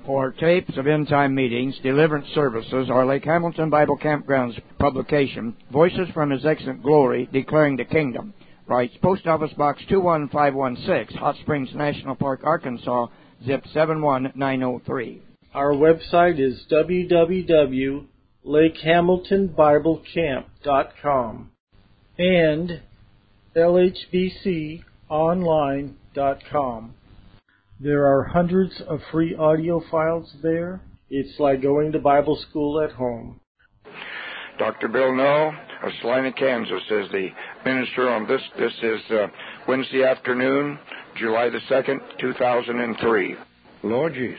For tapes of end-time meetings, deliverance services, or Lake Hamilton Bible Campground's publication, Voices from His Excellent Glory, Declaring the Kingdom, writes Post Office Box 21516, Hot Springs National Park, Arkansas, zip 71903. Our website is www.lakehamiltonbiblecamp.com and lhbconline.com. There are hundreds of free audio files there. It's like going to Bible school at home. Dr. Bill Null of Salina, Kansas, is the minister on this. This is Wednesday afternoon, July the 2nd, 2003. Lord Jesus,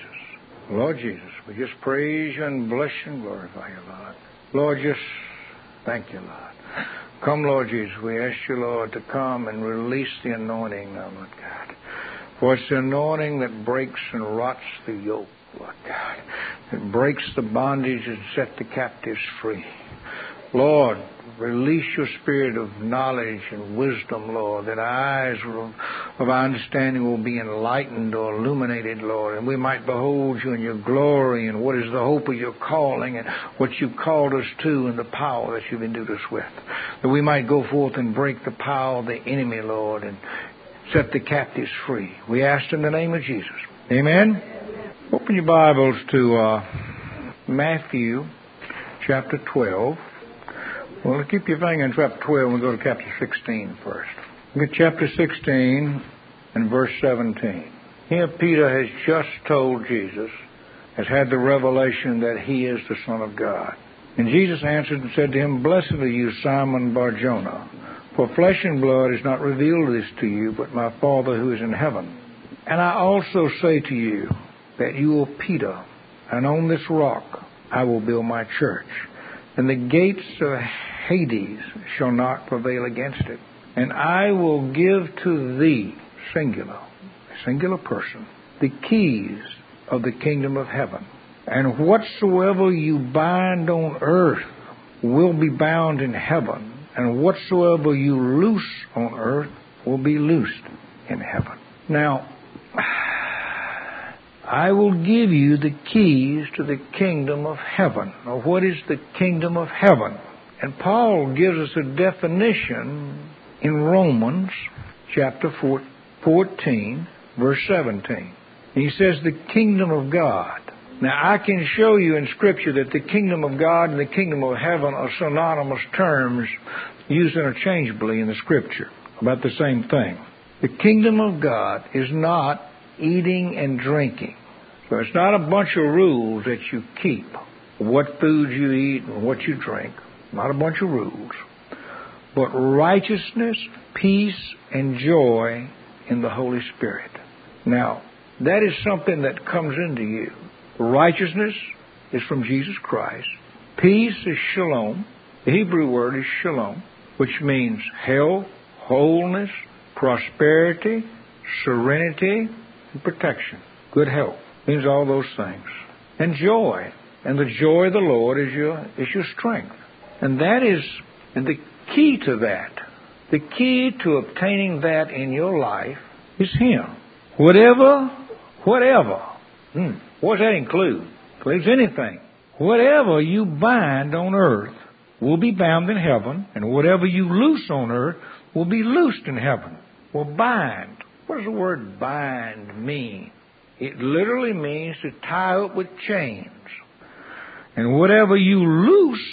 we just praise you and bless you and glorify you, Lord. Lord, just thank you, Lord. Come, Lord Jesus, we ask you, Lord, to come and release the anointing now, Lord God. For it's the anointing that breaks and rots the yoke, Lord God. It breaks the bondage and set the captives free. Lord, release your spirit of knowledge and wisdom, Lord, that eyes of our understanding will be enlightened or illuminated, Lord, and we might behold you in your glory and what is the hope of your calling and what you've called us to and the power that you've endued us with. That we might go forth and break the power of the enemy, Lord, and set the captives free. We ask in the name of Jesus. Amen. Open your Bibles to Matthew chapter 12. Well, keep your finger in chapter 12 and we'll go to chapter 16 first. Look at chapter 16 and verse 17. Here Peter has just told Jesus, has had the revelation that he is the Son of God. And Jesus answered and said to him, Blessed are you, Simon Bar-Jonah, for flesh and blood has not revealed this to you, but my Father who is in heaven. And I also say to you that you are Peter, and on this rock I will build my church, and the gates of Hades shall not prevail against it. And I will give to thee, singular, a singular person, the keys of the kingdom of heaven. And whatsoever you bind on earth will be bound in heaven, and whatsoever you loose on earth will be loosed in heaven. Now, I will give you the keys to the kingdom of heaven. Now, what is the kingdom of heaven? And Paul gives us a definition in Romans chapter 14, verse 17. He says the kingdom of God. Now, I can show you in Scripture that the kingdom of God and the kingdom of heaven are synonymous terms used interchangeably in the Scripture about the same thing. The kingdom of God is not eating and drinking. So it's not a bunch of rules that you keep, what foods you eat and what you drink. Not a bunch of rules. But righteousness, peace, and joy in the Holy Spirit. Now, that is something that comes into you. Righteousness is from Jesus Christ. Peace is shalom. The Hebrew word is shalom, which means health, wholeness, prosperity, serenity, and protection. Good health means all those things. And joy. And the joy of the Lord is your strength. And that is the key to that. The key to obtaining that in your life is Him. Whatever. What does that include? Includes anything. Whatever you bind on earth will be bound in heaven, and whatever you loose on earth will be loosed in heaven. Well, bind. What does the word bind mean? It literally means to tie up with chains. And whatever you loose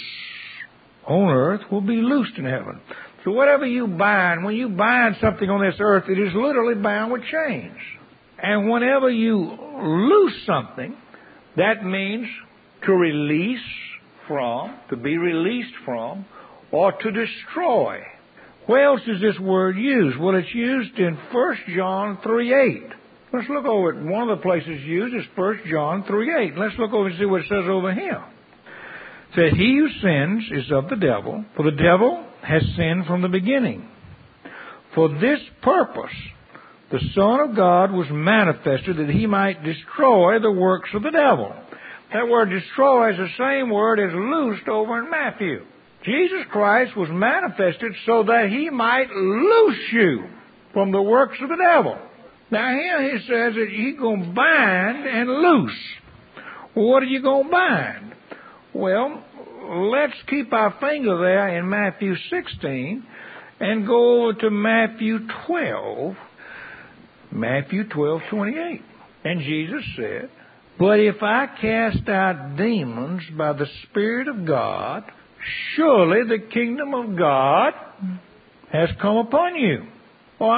on earth will be loosed in heaven. So whatever you bind, when you bind something on this earth, it is literally bound with chains. And whenever you loose something, that means to release from, to be released from, or to destroy. Where else is this word used? Well, it's used in 1 John 3:8. Let's look over it. One of the places used is 1 John 3:8. Let's look over and see what it says over here. It says, He who sins is of the devil, for the devil has sinned from the beginning. For this purpose, the Son of God was manifested that He might destroy the works of the devil. That word destroy is the same word as loosed over in Matthew. Jesus Christ was manifested so that He might loose you from the works of the devil. Now here He says that He's going to bind and loose. What are you going to bind? Well, let's keep our finger there in Matthew 16 and go over to Matthew 12. Matthew 12:28. And Jesus said, "But if I cast out demons by the Spirit of God, surely the kingdom of God has come upon you." Or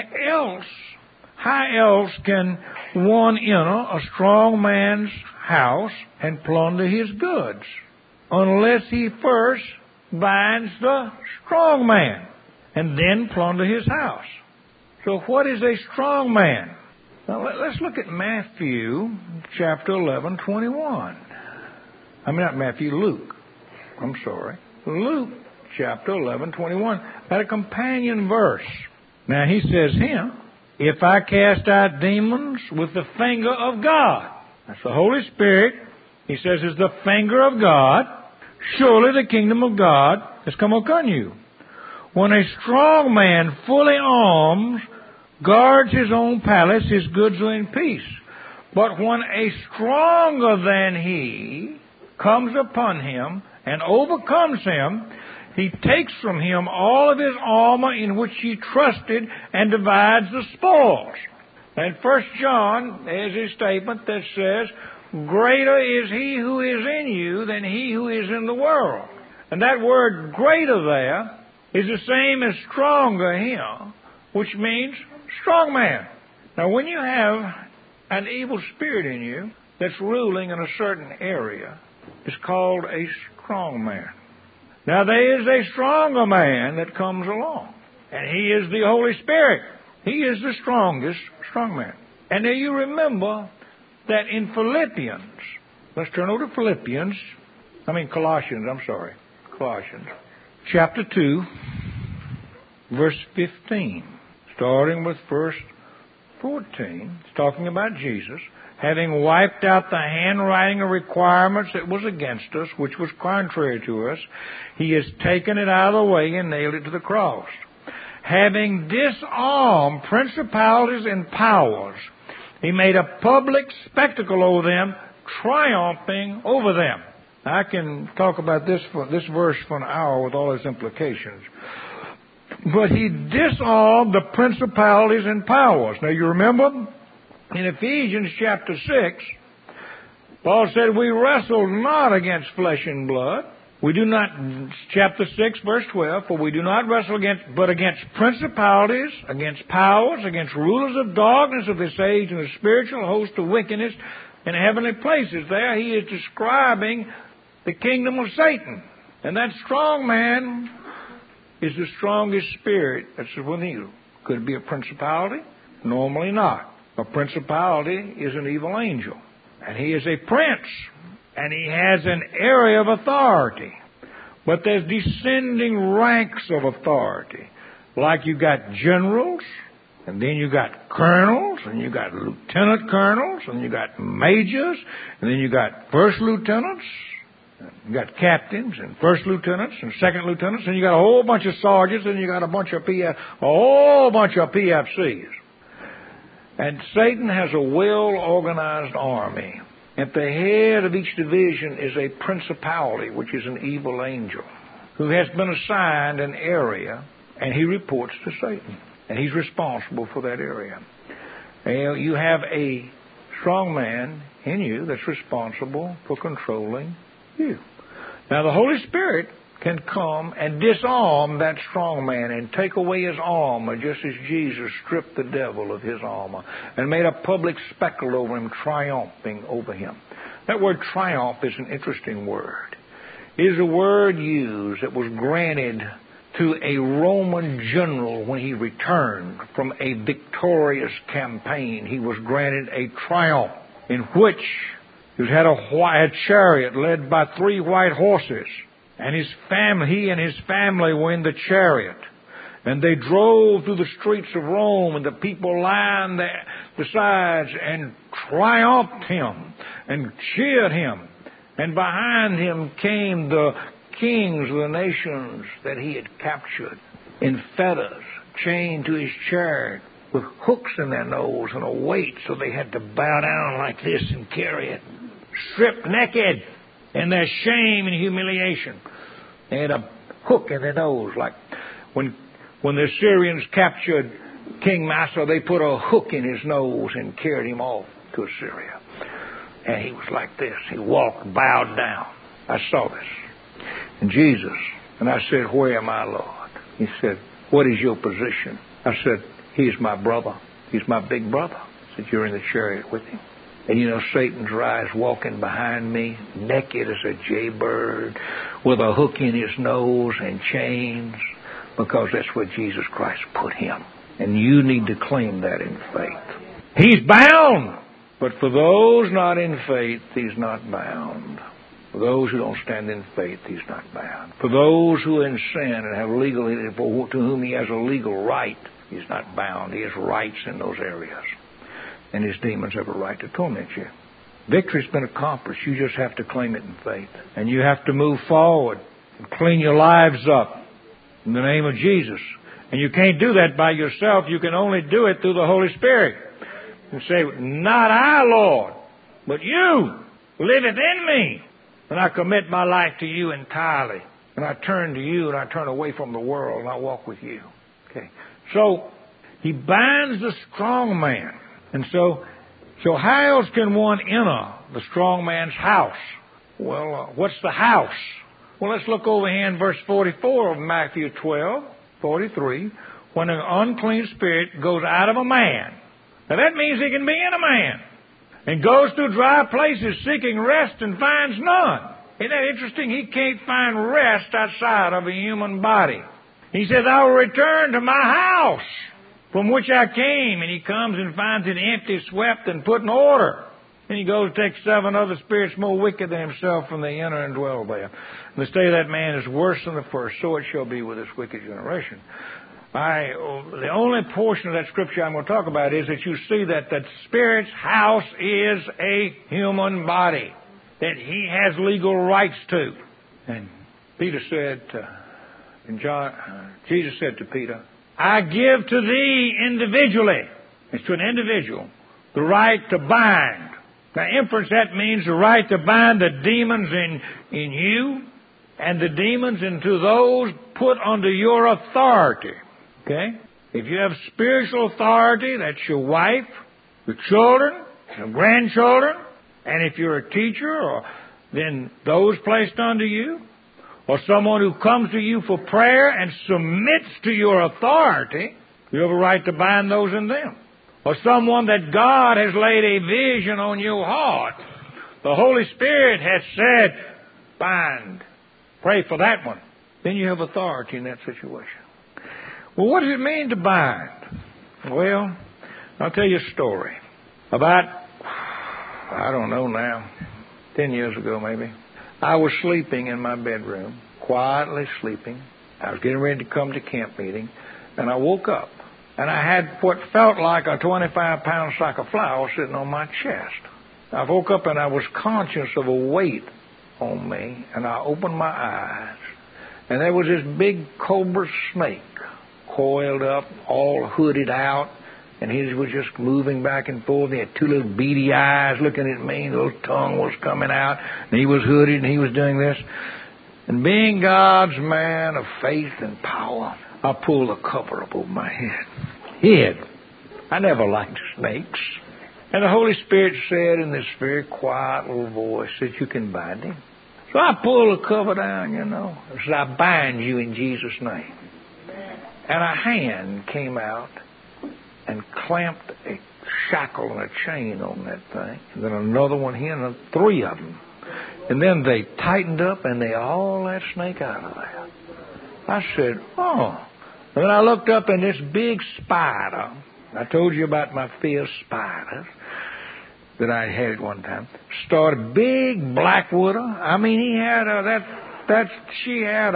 how else can one enter a strong man's house and plunder his goods, unless he first binds the strong man and then plunder his house? So what is a strong man? Now let's look at Matthew chapter 11:21. Not Matthew, Luke. Luke chapter 11:21. That a companion verse. Now he says here, "If I cast out demons with the finger of God," that's the Holy Spirit, he says, is the finger of God, "surely the kingdom of God has come upon you. When a strong man, fully armed, guards his own palace, his goods are in peace. But when a stronger than he comes upon him and overcomes him, he takes from him all of his armor in which he trusted and divides the spoils." And 1 John, there's a statement that says, "Greater is he who is in you than he who is in the world." And that word "greater" there is the same as "stronger" here, which means strong man. Now, when you have an evil spirit in you that's ruling in a certain area, it's called a strong man. Now, there is a stronger man that comes along, and he is the Holy Spirit. He is the strongest strong man. And now you remember that in Philippians, let's turn over to Colossians, chapter 2, verse 15, starting with verse 14. It's talking about Jesus. "Having wiped out the handwriting of requirements that was against us, which was contrary to us, he has taken it out of the way and nailed it to the cross. Having disarmed principalities and powers, he made a public spectacle of them, triumphing over them." I can talk about this verse for an hour with all its implications. But he disarmed the principalities and powers. Now you remember, in Ephesians chapter 6, Paul said, "We wrestle not against flesh and blood." We do not, chapter 6, verse 12, "For we do not wrestle against principalities, against powers, against rulers of darkness of this age, and the spiritual host of wickedness in heavenly places." There he is describing the kingdom of Satan. And that strong man is the strongest spirit that's within you. Could it be a principality? Normally not. A principality is an evil angel. And he is a prince. And he has an area of authority. But there's descending ranks of authority. Like you got generals, and then you got colonels, and you got lieutenant colonels, and you got majors, and then you got first lieutenants, you got captains, and first lieutenants, and second lieutenants, and you got a whole bunch of sergeants, and you got a whole bunch of PFCs. And Satan has a well-organized army. At the head of each division is a principality, which is an evil angel, who has been assigned an area, and he reports to Satan. And he's responsible for that area. And you have a strong man in you that's responsible for controlling you. Now, the Holy Spirit can come and disarm that strong man and take away his armor, just as Jesus stripped the devil of his armor and made a public spectacle over him, triumphing over him. That word triumph is an interesting word. It is a word used that was granted to a Roman general when he returned from a victorious campaign. He was granted a triumph in which he had a chariot led by 3 white horses. And he and his family were in the chariot. And they drove through the streets of Rome, and the people lined the sides and triumphed him and cheered him. And behind him came the kings of the nations that he had captured in fetters, chained to his chariot, with hooks in their nose and a weight, so they had to bow down like this and carry it. stripped naked in their shame and humiliation. They had a hook in their nose, like when the Assyrians captured King Massa, they put a hook in his nose and carried him off to Assyria. And he was like this. He walked bowed down. I saw this. And Jesus, and I said, where am I, Lord? He said, what is your position? I said, he's my brother. He's my big brother. I said, you're in the chariot with him. And you know, Satan's rise walking behind me, naked as a jaybird, with a hook in his nose and chains, because that's where Jesus Christ put him. And you need to claim that in faith. He's bound, but for those not in faith, he's not bound. For those who don't stand in faith, he's not bound. For those who are in sin and have to whom he has a legal right, he's not bound. He has rights in those areas. And his demons have a right to torment you. Victory's been accomplished. You just have to claim it in faith. And you have to move forward and clean your lives up in the name of Jesus. And you can't do that by yourself. You can only do it through the Holy Spirit. You say, not I, Lord, but you liveth in me. And I commit my life to you entirely. And I turn to you and I turn away from the world and I walk with you. Okay. So, he binds the strong man. And so how else can one enter the strong man's house? Well, what's the house? Well, let's look over here in verse 44 of Matthew 12:43. When an unclean spirit goes out of a man. Now that means he can be in a man. And goes through dry places seeking rest and finds none. Isn't that interesting? He can't find rest outside of a human body. He says, I will return to my house from which I came. And he comes and finds it empty, swept, and put in order. And he goes to take 7 other spirits more wicked than himself, and they enter and dwell there. And the state of that man is worse than the first, so it shall be with this wicked generation. The only portion of that scripture I'm going to talk about is that you see that spirit's house is a human body that he has legal rights to. And Peter said, Jesus said to Peter, I give to thee individually, it's to an individual, the right to bind. Now, inference, that means the right to bind the demons in you and the demons into those put under your authority. Okay? If you have spiritual authority, that's your wife, your children, your grandchildren, and if you're a teacher, then those placed under you, or someone who comes to you for prayer and submits to your authority, you have a right to bind those in them. Or someone that God has laid a vision on your heart. The Holy Spirit has said, bind. Pray for that one. Then you have authority in that situation. Well, what does it mean to bind? Well, I'll tell you a story. About, I don't know now, 10 years ago maybe, I was sleeping in my bedroom, quietly sleeping. I was getting ready to come to camp meeting, and I woke up. And I had what felt like a 25-pound sack of flour sitting on my chest. I woke up and I was conscious of a weight on me, and I opened my eyes, and there was this big cobra snake coiled up, all hooded out, and he was just moving back and forth. He had 2 little beady eyes looking at me, and a little tongue was coming out, and he was hooded, and he was doing this. And being God's man of faith and power, I pulled the cover up over my head. I never liked snakes. And the Holy Spirit said in this very quiet little voice that you can bind him. So I pulled the cover down, I said, I bind you in Jesus' name. And a hand came out and clamped a shackle and a chain on that thing. And then another one here, and 3 of them. And then they tightened up and they all let snake out of there. I said, oh. And then I looked up and this big spider, I told you about my fear of spiders that I had at one time, started big black widow. I mean, he had she had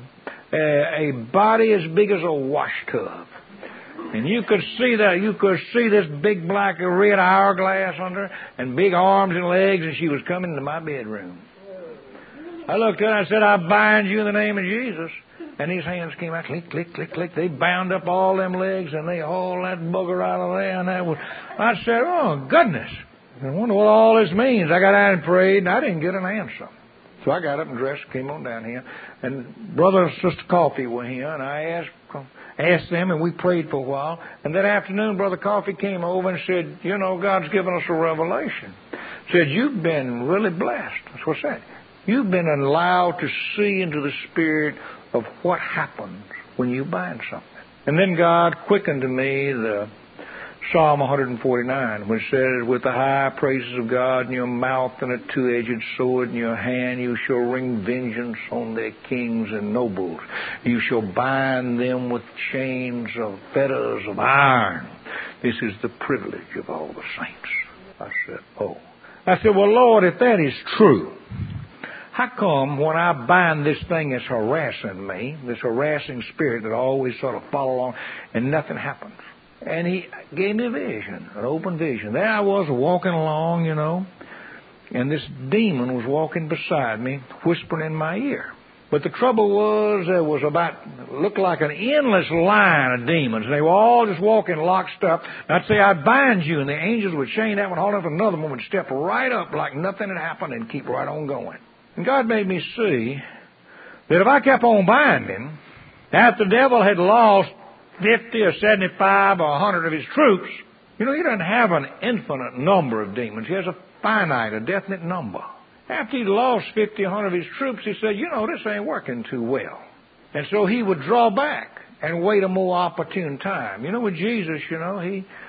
a body as big as a wash tub. And you could see this big black red hourglass under her, and big arms and legs, and she was coming into my bedroom. I looked at her and I said, I bind you in the name of Jesus. And his hands came out, click, click, click, click. They bound up all them legs, and they hauled that bugger out of there. And I said, oh, goodness. I wonder what all this means. I got out and prayed, and I didn't get an answer. So I got up and dressed, came on down here, and Brother and Sister Coffee were here, and I asked them, and we prayed for a while. And that afternoon, Brother Coffee came over and said, you know, God's given us a revelation. Said, you've been really blessed. That's what I said. You've been allowed to see into the spirit of what happens when you bind something. And then God quickened to me the Psalm 149, which says, with the high praises of God in your mouth and a two-edged sword in your hand, you shall wring vengeance on their kings and nobles. You shall bind them with chains of fetters of iron. This is the privilege of all the saints. I said, oh. I said, well, Lord, if that is true, how come when I bind this thing that's harassing me, this harassing spirit that I always sort of follow along, and nothing happens? And he gave me a vision, an open vision. There I was walking along, you know, and this demon was walking beside me, whispering in my ear. But the trouble was there was looked like an endless line of demons. They were all just walking locked up. I'd say, I'd bind you, and the angels would chain that one, hold up another one, would step right up like nothing had happened and keep right on going. And God made me see that if I kept on binding, after the devil had lost 50 or 75 or 100 of his troops, you know, he doesn't have an infinite number of demons. He has a finite, a definite number. After he'd lost 50 or 100 of his troops, he said, you know, this ain't working too well. And so he would draw back and wait a more opportune time. You know, with Jesus, you know,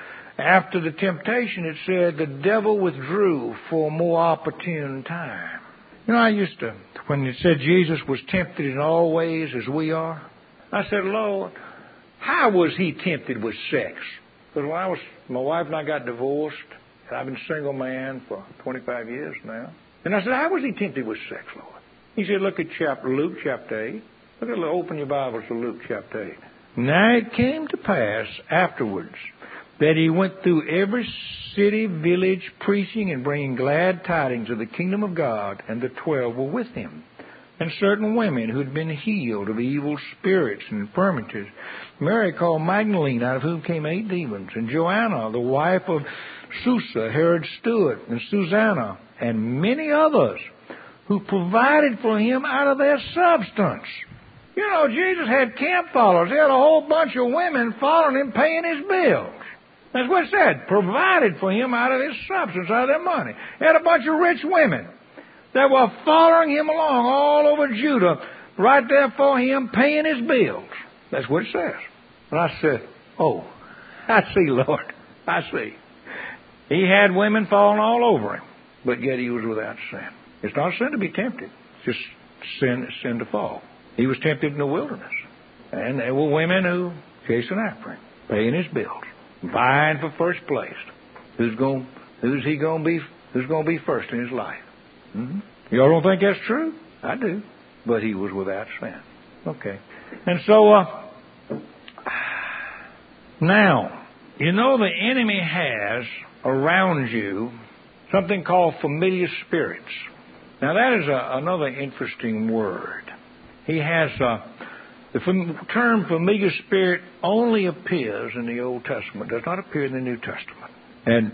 after the temptation, it said the devil withdrew for a more opportune time. You know, I used to, when it said Jesus was tempted in all ways as we are, I said, Lord, how was he tempted with sex? Because when my wife and I got divorced, and I've been a single man for 25 years now. And I said, how was he tempted with sex, Lord? He said, look at Luke chapter 8. Open your Bibles to Luke chapter 8. Now it came to pass afterwards that he went through every city, village, preaching and bringing glad tidings of the kingdom of God, and the 12 were with him. And certain women who had been healed of evil spirits and infirmities, Mary called Magdalene, out of whom came 8 demons, and Joanna, the wife of Susa, Herod's steward, and Susanna, and many others, who provided for him out of their substance. You know, Jesus had camp followers. He had a whole bunch of women following him, paying his bills. That's what it said. Provided for him out of his substance, out of their money. He had a bunch of rich women that were following him along all over Judah, right there for him, paying his bills. That's what it says. And I said, oh, I see, Lord. I see. He had women falling all over him, but yet he was without sin. It's not sin to be tempted. It's just sin to fall. He was tempted in the wilderness. And there were women who chasing after him, paying his bills, vying for first place. Who's he going to be first in his life? Mm-hmm. Y'all don't think that's true? I do. But he was without sin. Okay. And so, now, you know the enemy has around you something called familiar spirits. Now that is another interesting word. He has, the term familiar spirit only appears in the Old Testament. It does not appear in the New Testament. And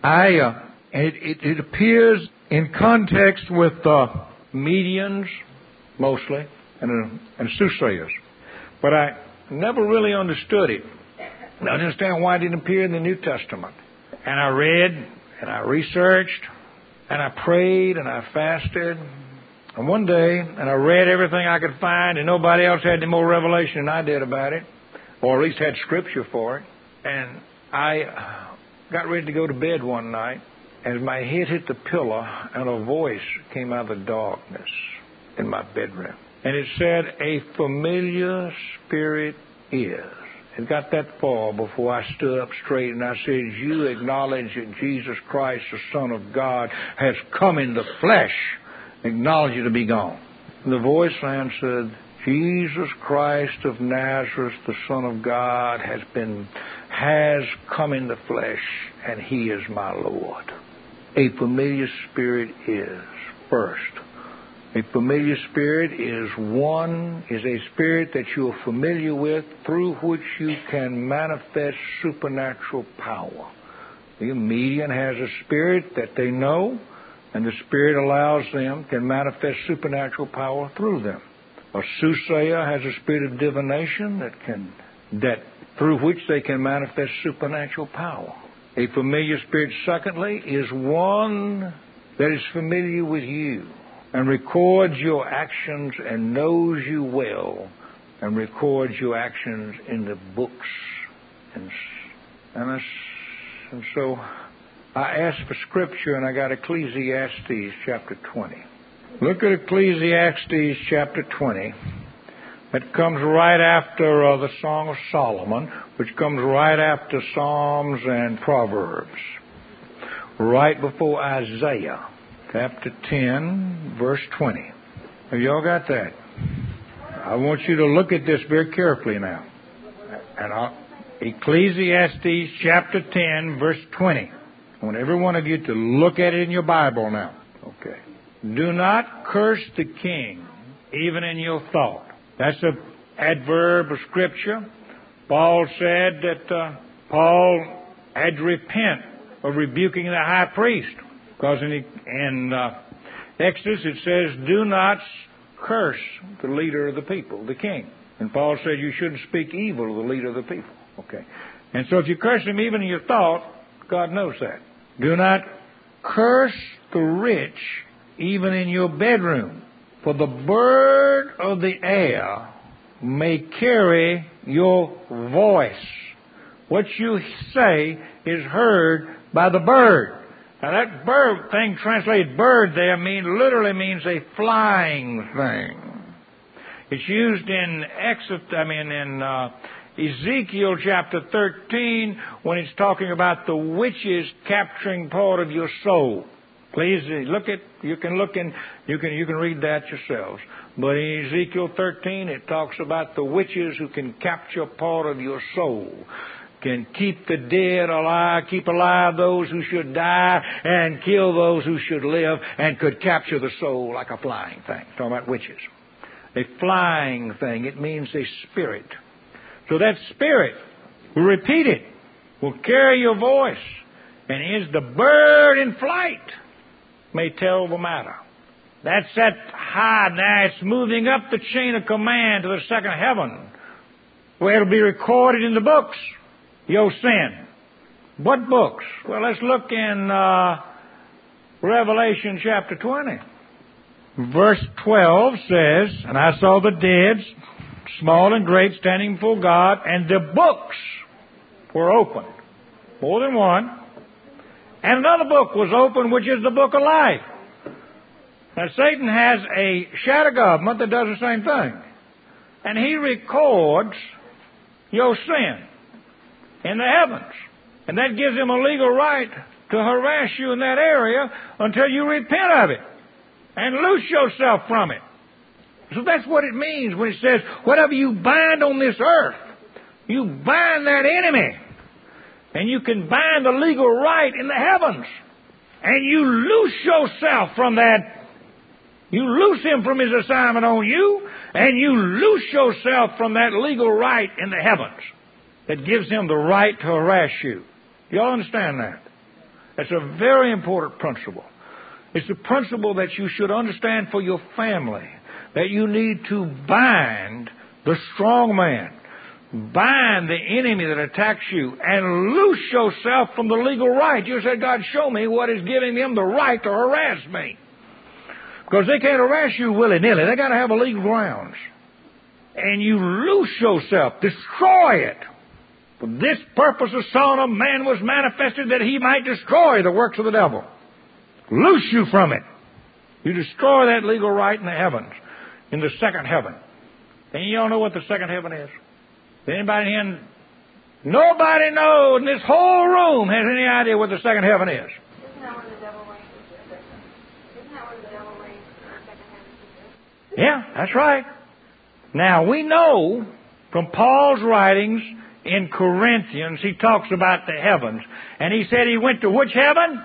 it appears in context with mediums, mostly, and soothsayers. But I never really understood it. I don't understand why it didn't appear in the New Testament. And I read, and I researched, and I prayed, and I fasted. And one day, and I read everything I could find, and nobody else had any more revelation than I did about it, or at least had scripture for it. And I got ready to go to bed one night, as my head hit the pillow, and a voice came out of the darkness in my bedroom. And it said, a familiar spirit is. It got that far before I stood up straight and I said, you acknowledge that Jesus Christ, the Son of God, has come in the flesh. Acknowledge it to be gone. And the voice answered, Jesus Christ of Nazareth, the Son of God, has come in the flesh, and he is my Lord. A familiar spirit is first. A familiar spirit is a spirit that you are familiar with, through which you can manifest supernatural power. The medium has a spirit that they know, and the Spirit allows them, can manifest supernatural power through them. A soothsayer has a spirit of divination that through which they can manifest supernatural power. A familiar spirit, secondly, is one that is familiar with you and records your actions and knows you well and records your actions in the books. And so I asked for Scripture, and I got Ecclesiastes chapter 20. Look at Ecclesiastes chapter 20. That comes right after the Song of Solomon, which comes right after Psalms and Proverbs. Right before Isaiah, chapter 10, verse 20. Have you all got that? I want you to look at this very carefully now. And Ecclesiastes chapter 10, verse 20. I want every one of you to look at it in your Bible now. Okay. Do not curse the king, even in your thought. That's an adverb of Scripture. Paul said that Paul had to repent of rebuking the high priest. Because in Exodus it says, do not curse the leader of the people, the king. And Paul said you shouldn't speak evil of the leader of the people. Okay. And so if you curse him even in your thought, God knows that. Do not curse the rich even in your bedroom, for the bird of the air may carry your voice. What you say is heard by the bird. Now that bird thing, translated bird there, literally means a flying thing. It's used in Ezekiel chapter 13 when it's talking about the witches capturing part of your soul. Please you can read that yourselves. But in Ezekiel 13 it talks about the witches who can capture part of your soul, can keep the dead alive, keep alive those who should die, and kill those who should live, and could capture the soul like a flying thing. Talking about witches. A flying thing, it means a spirit. So that spirit will repeat it, will carry your voice, and is the bird in flight may tell the matter. That's that high. Now it's moving up the chain of command to the second heaven, where it'll be recorded in the books, your sin. What books? Well, let's look in Revelation chapter 20. Verse 12 says, and I saw the dead, small and great, standing before God, and the books were opened. More than one. And another book was opened, which is the book of life. Now, Satan has a shadow government that does the same thing. And he records your sin in the heavens. And that gives him a legal right to harass you in that area until you repent of it and loose yourself from it. So that's what it means when it says, whatever you bind on this earth, you bind that enemy. And you can bind the legal right in the heavens. And you loose yourself from that. You loose him from his assignment on you, and you loose yourself from that legal right in the heavens that gives him the right to harass you. Do you all understand that? That's a very important principle. It's a principle that you should understand for your family, that you need to bind the strong man, bind the enemy that attacks you, and loose yourself from the legal right. You said, God, show me what is giving them the right to harass me. Because they can't harass you willy-nilly. They got to have a legal grounds. And you loose yourself, destroy it. For this purpose the Son of Man was manifested, that he might destroy the works of the devil. Loose you from it. You destroy that legal right in the heavens, in the second heaven. And you all know what the second heaven is? Anybody here? Nobody knows in this whole room has any idea what the second heaven is. Isn't that where the devil reigns? Isn't that where the devil reigns in the second heaven? Yeah, that's right. Now, we know from Paul's writings in Corinthians, he talks about the heavens. And he said he went to which heaven?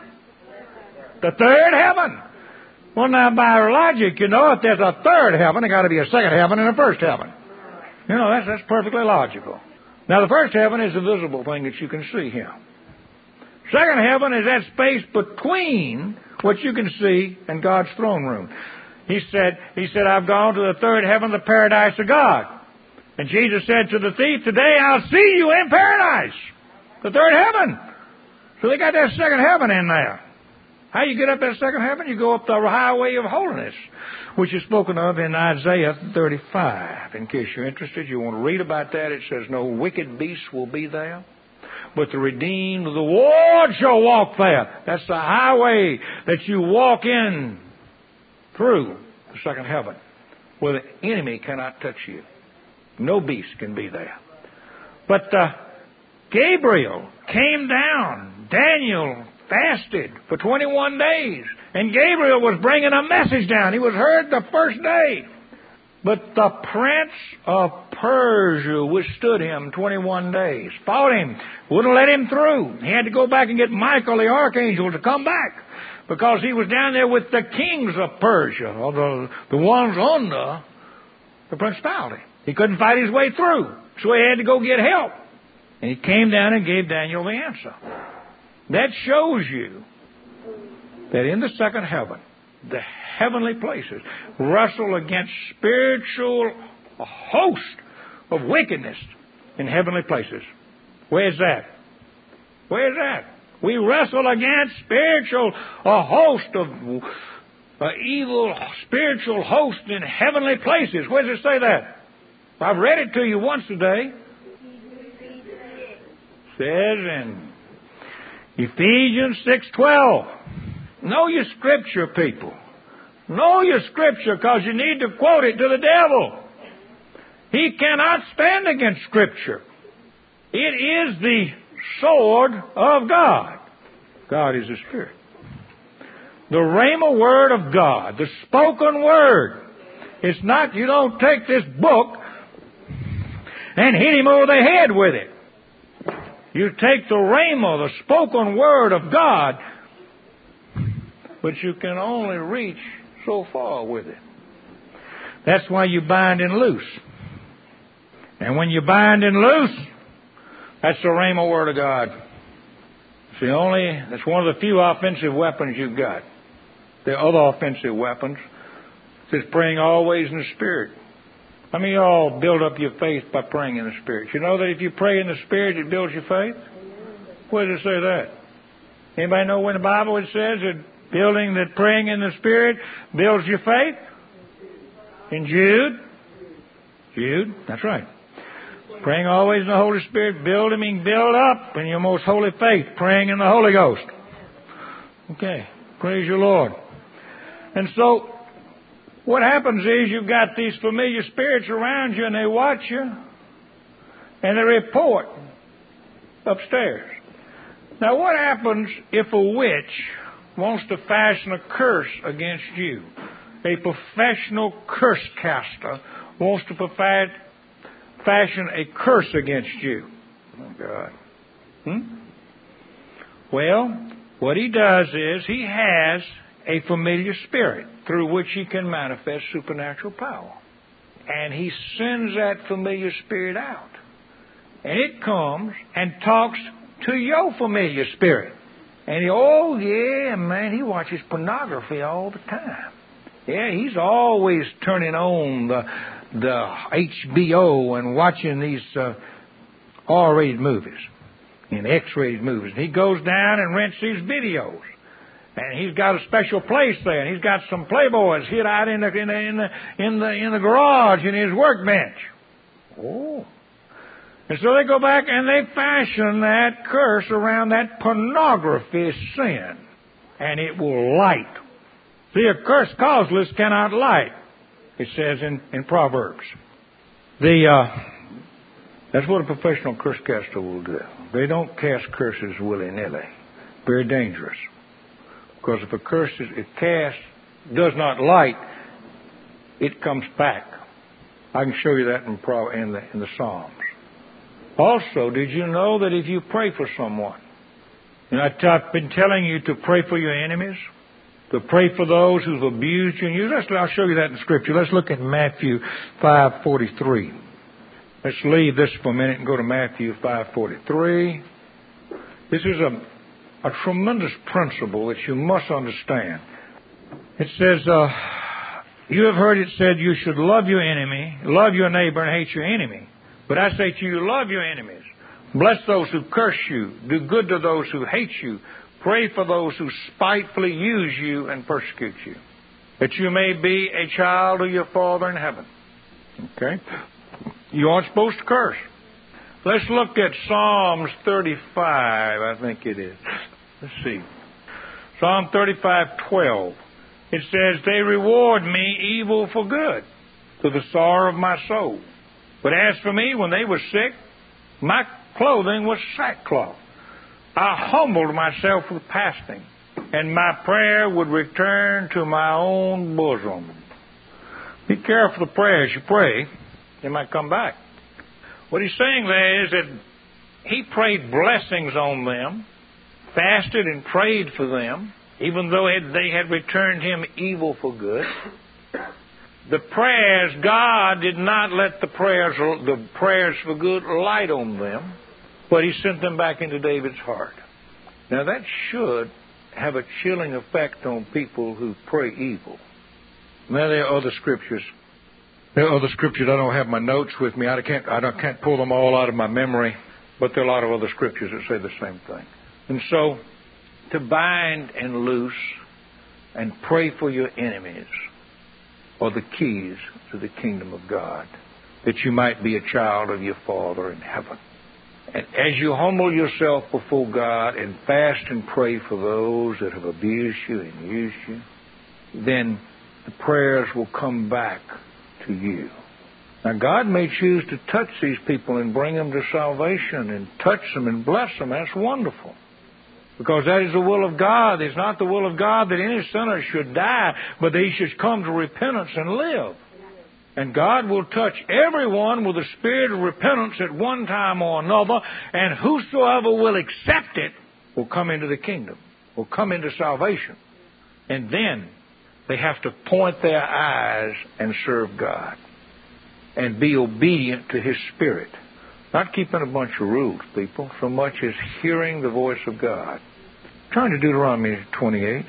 The third heaven. Well, now, by logic, you know, if there's a third heaven, there's got to be a second heaven and a first heaven. You know, that's perfectly logical. Now, the first heaven is the visible thing that you can see here. Second heaven is that space between what you can see and God's throne room. He said, I've gone to the third heaven, the paradise of God. And Jesus said to the thief, today I'll see you in paradise, the third heaven. So they got that second heaven in there. How you get up that second heaven? You go up the highway of holiness, which is spoken of in Isaiah 35. In case you're interested, you want to read about that. It says, no wicked beast will be there, but the redeemed of the Lord shall walk there. That's the highway that you walk in through the second heaven, where the enemy cannot touch you. No beast can be there. But Gabriel came down. Daniel fasted for 21 days. And Gabriel was bringing a message down. He was heard the first day. But the prince of Persia withstood him 21 days. Fought him. Wouldn't let him through. He had to go back and get Michael the archangel to come back. Because he was down there with the kings of Persia. Or the ones under the principality. He couldn't fight his way through. So he had to go get help. And he came down and gave Daniel the answer. That shows you that in the second heaven, the heavenly places wrestle against spiritual host of wickedness in heavenly places. Where's that? Where's that? We wrestle against a host of evil spiritual host in heavenly places. Where does it say that? I've read it to you once today. It says in Ephesians 6:12. Know your scripture, people. Know your scripture, because you need to quote it to the devil. He cannot stand against scripture. It is the sword of God. God is the Spirit. The Rhema word of God, the spoken word. It's not, you don't take this book and hit him over the head with it. You take the Rhema, the spoken word of God, but you can only reach so far with it. That's why you bind and loose. And when you bind and loose, that's the Rhema word of God. That's one of the few offensive weapons you've got. There are other offensive weapons. It says praying always in the Spirit. How many of y'all build up your faith by praying in the Spirit? You know that if you pray in the Spirit, it builds your faith? Where does it say that? Anybody know when the Bible it says that praying in the Spirit builds your faith? In Jude? Jude, that's right. Praying always in the Holy Spirit, build up in your most holy faith, praying in the Holy Ghost. Okay, praise your Lord. And so, what happens is you've got these familiar spirits around you and they watch you and they report upstairs. Now what happens if a witch wants to fashion a curse against you? A professional curse caster wants to fashion a curse against you. Oh God. Well, what he does is he has a familiar spirit through which he can manifest supernatural power. And he sends that familiar spirit out. And it comes and talks to your familiar spirit. And he watches pornography all the time. Yeah, he's always turning on the HBO and watching these R-rated movies and X-rated movies. And he goes down and rents these videos. And he's got a special place there, and he's got some Playboys hid out in the garage in his workbench. Oh. And so they go back and they fashion that curse around that pornography sin. And it will light. See, a curse causeless cannot light, it says in Proverbs. That's what a professional curse caster will do. They don't cast curses willy-nilly. Very dangerous. Because if a curse is cast, does not light, it comes back. I can show you that in the Psalms. Also, did you know that if you pray for someone, and I've been telling you to pray for your enemies, to pray for those who've abused you and used. I'll show you that in Scripture. Let's look at Matthew 5:43. Let's leave this for a minute and go to Matthew 5:43. This is a tremendous principle that you must understand. It says, you have heard it said you should love your enemy, love your neighbor, and hate your enemy. But I say to you, love your enemies. Bless those who curse you. Do good to those who hate you. Pray for those who spitefully use you and persecute you, that you may be a child of your Father in heaven. Okay? You aren't supposed to curse. Let's look at Psalms 35, I think it is. Let's see. Psalm 35:12. It says, they reward me evil for good, to the sorrow of my soul. But as for me, when they were sick, my clothing was sackcloth. I humbled myself with fasting, and my prayer would return to my own bosom. Be careful of the prayers you pray. They might come back. What he's saying there is that he prayed blessings on them, fasted and prayed for them, even though they had returned him evil for good. The prayers, God did not let the prayers for good light on them, but he sent them back into David's heart. Now that should have a chilling effect on people who pray evil. Now there are other scriptures. There are other scriptures. I don't have my notes with me. I can't pull them all out of my memory, but there are a lot of other scriptures that say the same thing. And so, to bind and loose and pray for your enemies are the keys to the kingdom of God, that you might be a child of your Father in heaven. And as you humble yourself before God and fast and pray for those that have abused you and used you, then the prayers will come back to you. Now, God may choose to touch these people and bring them to salvation and touch them and bless them. That's wonderful. Because that is the will of God. It's not the will of God that any sinner should die, but that he should come to repentance and live. And God will touch everyone with a spirit of repentance at one time or another, and whosoever will accept it will come into the kingdom, will come into salvation. And then they have to point their eyes and serve God and be obedient to His Spirit. Not keeping a bunch of rules, people, so much as hearing the voice of God. Turn to Deuteronomy 28.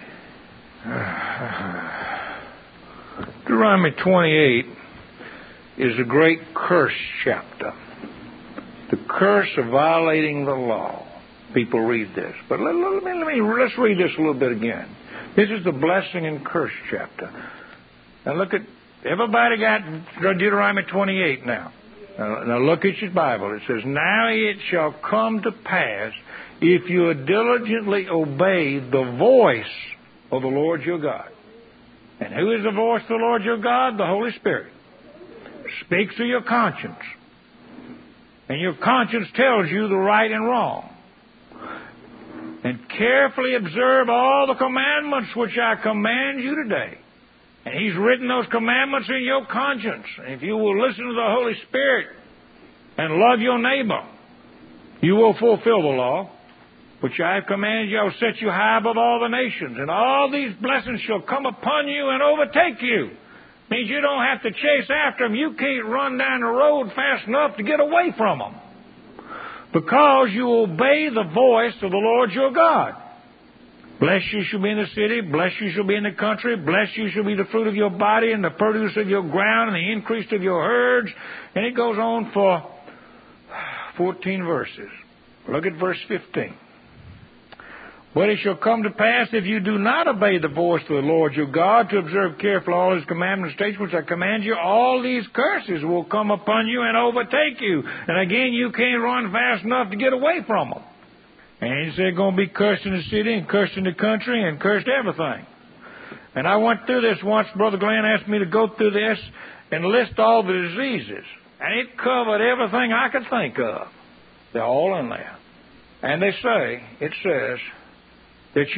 Deuteronomy 28 is a great curse chapter. The curse of violating the law. People read this. Let's read this a little bit again. This is the blessing and curse chapter. Now look at, everybody got Deuteronomy 28 now. Now look at your Bible. It says, now it shall come to pass, if you diligently obey the voice of the Lord your God. And who is the voice of the Lord your God? The Holy Spirit. Speaks to your conscience. And your conscience tells you the right and wrong. And carefully observe all the commandments which I command you today. And He's written those commandments in your conscience. And if you will listen to the Holy Spirit and love your neighbor, you will fulfill the law, which I have commanded you. I will set you high above all the nations. And all these blessings shall come upon you and overtake you. Means you don't have to chase after them. You can't run down the road fast enough to get away from them. Because you obey the voice of the Lord your God. Blessed you shall be in the city, blessed you shall be in the country, blessed you shall be the fruit of your body and the produce of your ground and the increase of your herds. And it goes on for 14 verses. Look at verse 15. But it shall come to pass, if you do not obey the voice of the Lord your God, to observe carefully all His commandments, which I command you, all these curses will come upon you and overtake you. And again, you can't run fast enough to get away from them. And He said, going to be cursed in the city and cursed in the country and cursed everything. And I went through this once. Brother Glenn asked me to go through this and list all the diseases. And it covered everything I could think of. They're all in there. And it says that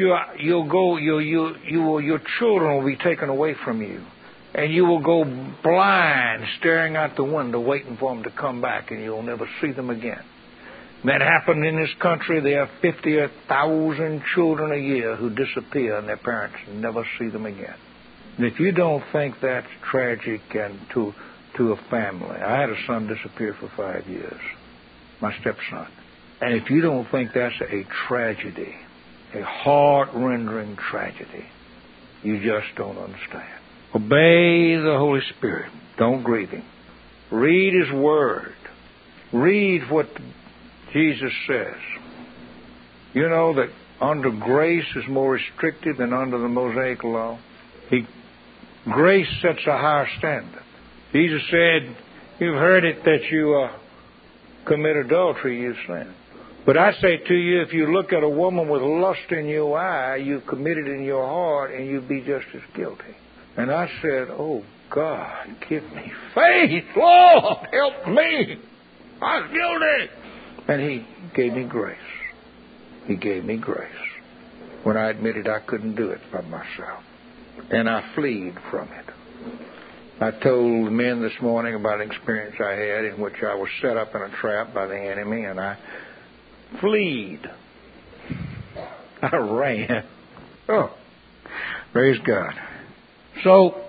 your children will be taken away from you. And you will go blind, staring out the window, waiting for them to come back, and you'll never see them again. That happened in this country. There are 50,000 children a year who disappear, and their parents never see them again. And if you don't think that's tragic and to a family, I had a son disappear for 5 years, my stepson. And if you don't think that's a tragedy, a heart-rendering tragedy. You just don't understand. Obey the Holy Spirit. Don't grieve Him. Read His Word. Read what Jesus says. You know that under grace is more restricted than under the Mosaic law. Grace sets a higher standard. Jesus said, you've heard it that you commit adultery, you sin. But I say to you, if you look at a woman with lust in your eye, you commit it in your heart, and you be just as guilty. And I said, oh, God, give me faith. Lord, help me. I'm guilty. And He gave me grace. He gave me grace when I admitted I couldn't do it by myself. And I fled from it. I told the men this morning about an experience I had in which I was set up in a trap by the enemy, and I fled. I ran. Oh, praise God. So,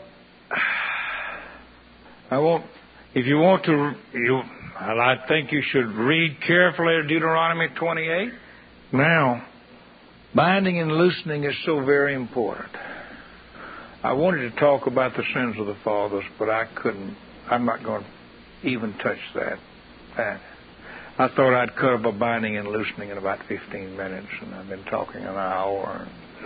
I think you should read carefully Deuteronomy 28. Now, binding and loosening is so very important. I wanted to talk about the sins of the fathers, but I couldn't. I'm not going to even touch that. I thought I'd cover binding and loosening in about 15 minutes, and I've been talking an hour.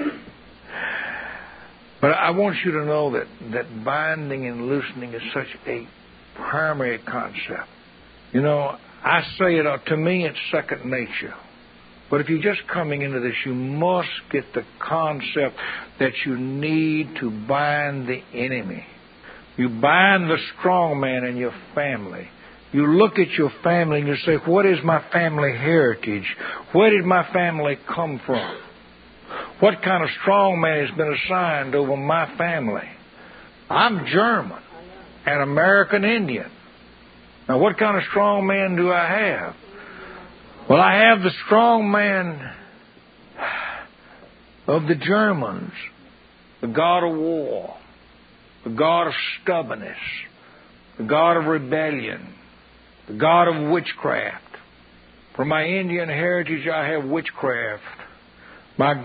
But I want you to know that binding and loosening is such a primary concept. You know, I say it, to me it's second nature. But if you're just coming into this, you must get the concept that you need to bind the enemy. You bind the strong man in your family. You look at your family and you say, what is my family heritage? Where did my family come from? What kind of strong man has been assigned over my family? I'm German, an American Indian. Now, what kind of strong man do I have? Well, I have the strong man of the Germans, the god of war, the god of stubbornness, the god of rebellion, the god of witchcraft. From my Indian heritage, I have witchcraft. My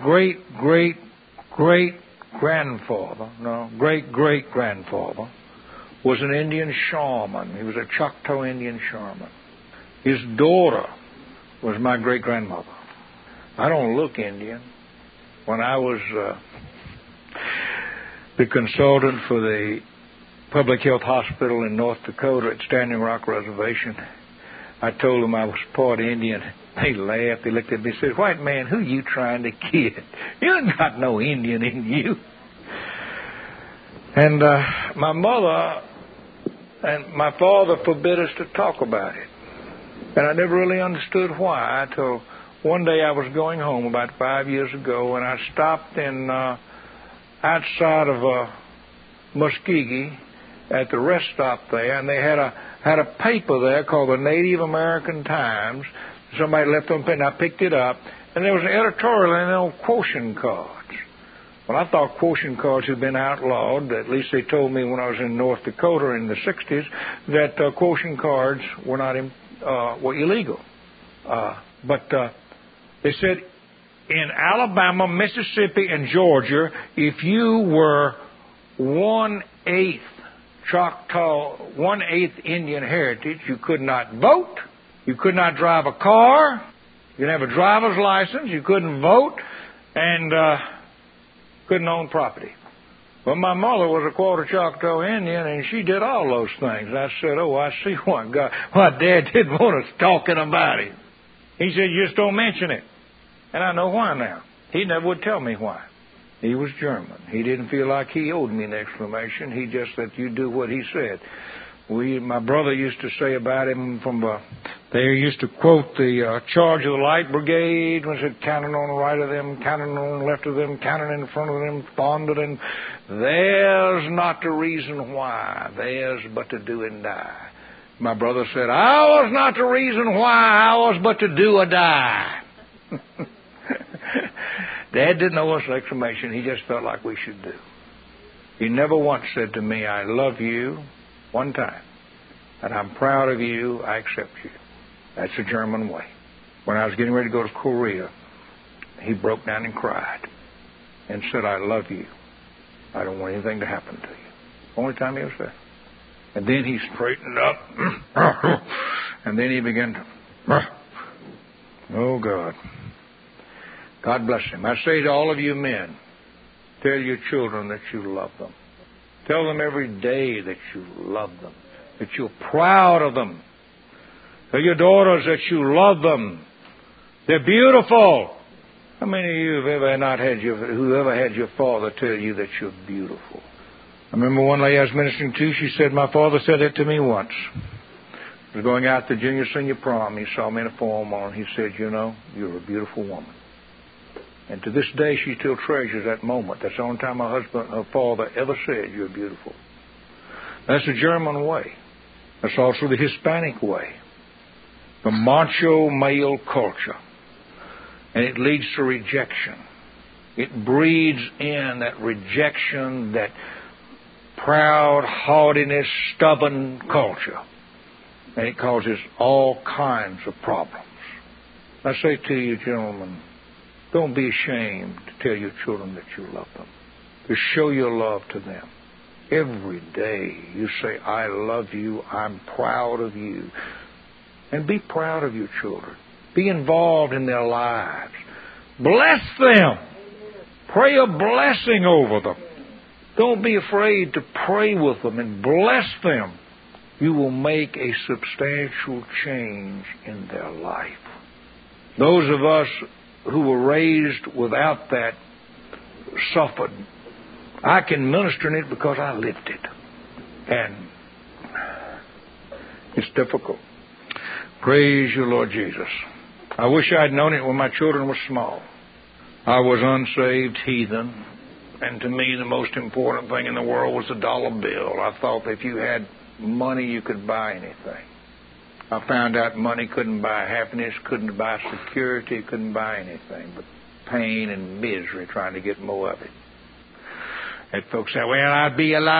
great-great-grandfather was an Indian shaman. He was a Choctaw Indian shaman. His daughter was my great-grandmother. I don't look Indian. When I was the consultant for the public health hospital in North Dakota at Standing Rock Reservation, I told them I was part Indian. They laughed. They looked at me and said, white man, who you trying to kid? You ain't got no Indian in you. And my mother and my father forbid us to talk about it. And I never really understood why until one day I was going home about 5 years ago, and I stopped in outside of Muskogee at the rest stop there, and they had a paper there called the Native American Times. Somebody left them, and I picked it up, and there was an editorial in on quotient cards. Well, I thought quotient cards had been outlawed. At least they told me when I was in North Dakota in the 60s that quotient cards were not were illegal. But they said in Alabama, Mississippi, and Georgia, if you were 1/8 Choctaw, 1/8 Indian heritage, you could not vote, you could not drive a car, you didn't have a driver's license, you couldn't vote, and couldn't own property. Well, my mother was a quarter Choctaw Indian, and she did all those things. I said, oh, I see why Dad didn't want us talking about it. He said, you just don't mention it. And I know why now. He never would tell me why. He was German. He didn't feel like he owed me an explanation. He just said, you do what he said. My brother used to say about him they used to quote the charge of the Light Brigade when it said, cannon on the right of them, cannon on the left of them, cannon in front of them, thundered, and there's not the reason why, there's but to do and die. My brother said, I was not the reason why, I was but to do or die. Dad didn't know us exclamation, he just felt like we should do. He never once said to me, I love you, one time, and I'm proud of you, I accept you. That's the German way. When I was getting ready to go to Korea, he broke down and cried and said, I love you. I don't want anything to happen to you. Only time he ever said. And then he straightened up. And then he began to, oh, God. God bless him. I say to all of you men, tell your children that you love them. Tell them every day that you love them, that you're proud of them. Tell your daughters that you love them. They're beautiful. How many of you have whoever had your father tell you that you're beautiful? I remember one lady I was ministering to, she said, my father said that to me once. I was going out to junior senior prom. He saw me in a formal, and he said, you know, you're a beautiful woman. And to this day, she still treasures that moment. That's the only time her father ever said, you're beautiful. That's the German way. That's also the Hispanic way. The macho male culture. And it leads to rejection. It breeds in that rejection, that proud, haughtiness, stubborn culture. And it causes all kinds of problems. I say to you, gentlemen, don't be ashamed to tell your children that you love them. To show your love to them. Every day you say, I love you, I'm proud of you. And be proud of your children. Be involved in their lives. Bless them. Pray a blessing over them. Don't be afraid to pray with them and bless them. You will make a substantial change in their life. Those of us who were raised without that suffered. I can minister in it because I lived it. And it's difficult. Praise you, Lord Jesus. I wish I'd known it when my children were small. I was unsaved heathen, and to me the most important thing in the world was the dollar bill. I thought that if you had money, you could buy anything. I found out money couldn't buy happiness, couldn't buy security, couldn't buy anything but pain and misery trying to get more of it. And folks say, well, I'd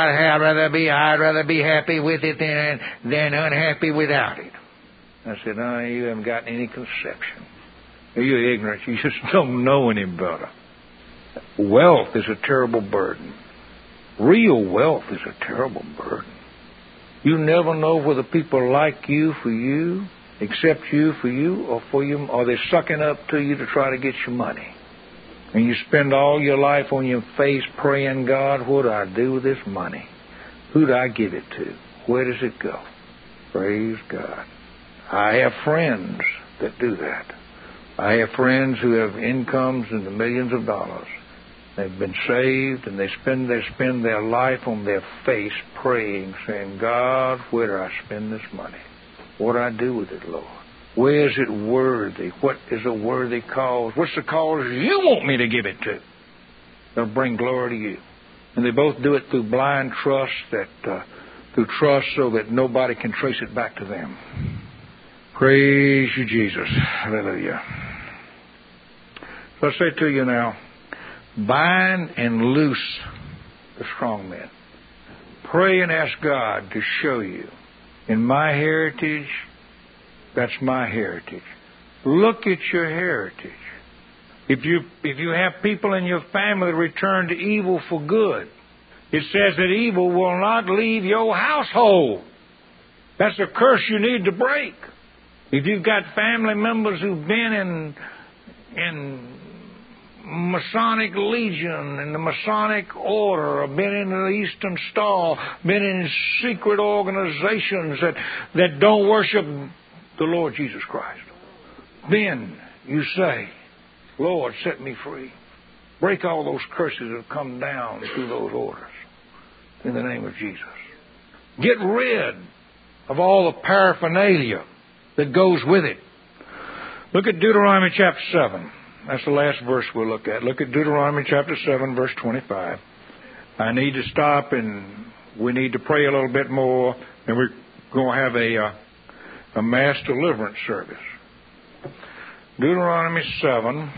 rather be happy with it than unhappy without it. I said, no, you haven't gotten any conception. You're ignorant. You just don't know any better. Wealth is a terrible burden. Real wealth is a terrible burden. You never know whether people like you for you, accept you for you, or they're sucking up to you to try to get your money. And you spend all your life on your face praying, God, what do I do with this money? Who do I give it to? Where does it go? Praise God. I have friends that do that. I have friends who have incomes in the millions of dollars. They've been saved, and they spend their life on their face praying, saying, God, where do I spend this money? What do I do with it, Lord? Where is it worthy? What is a worthy cause? What's the cause you want me to give it to? That'll bring glory to you. And they both do it through blind trust, through trust so that nobody can trace it back to them. Praise you, Jesus. Hallelujah. So I say to you now, bind and loose the strong men. Pray and ask God to show you. In my heritage, that's my heritage. Look at your heritage. If you have people in your family return to evil for good, it says that evil will not leave your household. That's a curse you need to break. If you've got family members who've been in Masonic Legion and the Masonic Order, or been in the Eastern Star, been in secret organizations that don't worship the Lord Jesus Christ, then you say, Lord, set me free. Break all those curses that have come down through those orders in the name of Jesus. Get rid of all the paraphernalia that goes with it. Look at Deuteronomy chapter 7. That's the last verse we'll look at. Look at Deuteronomy chapter 7, verse 25. I need to stop, and we need to pray a little bit more, and we're going to have a mass deliverance service. Deuteronomy 7,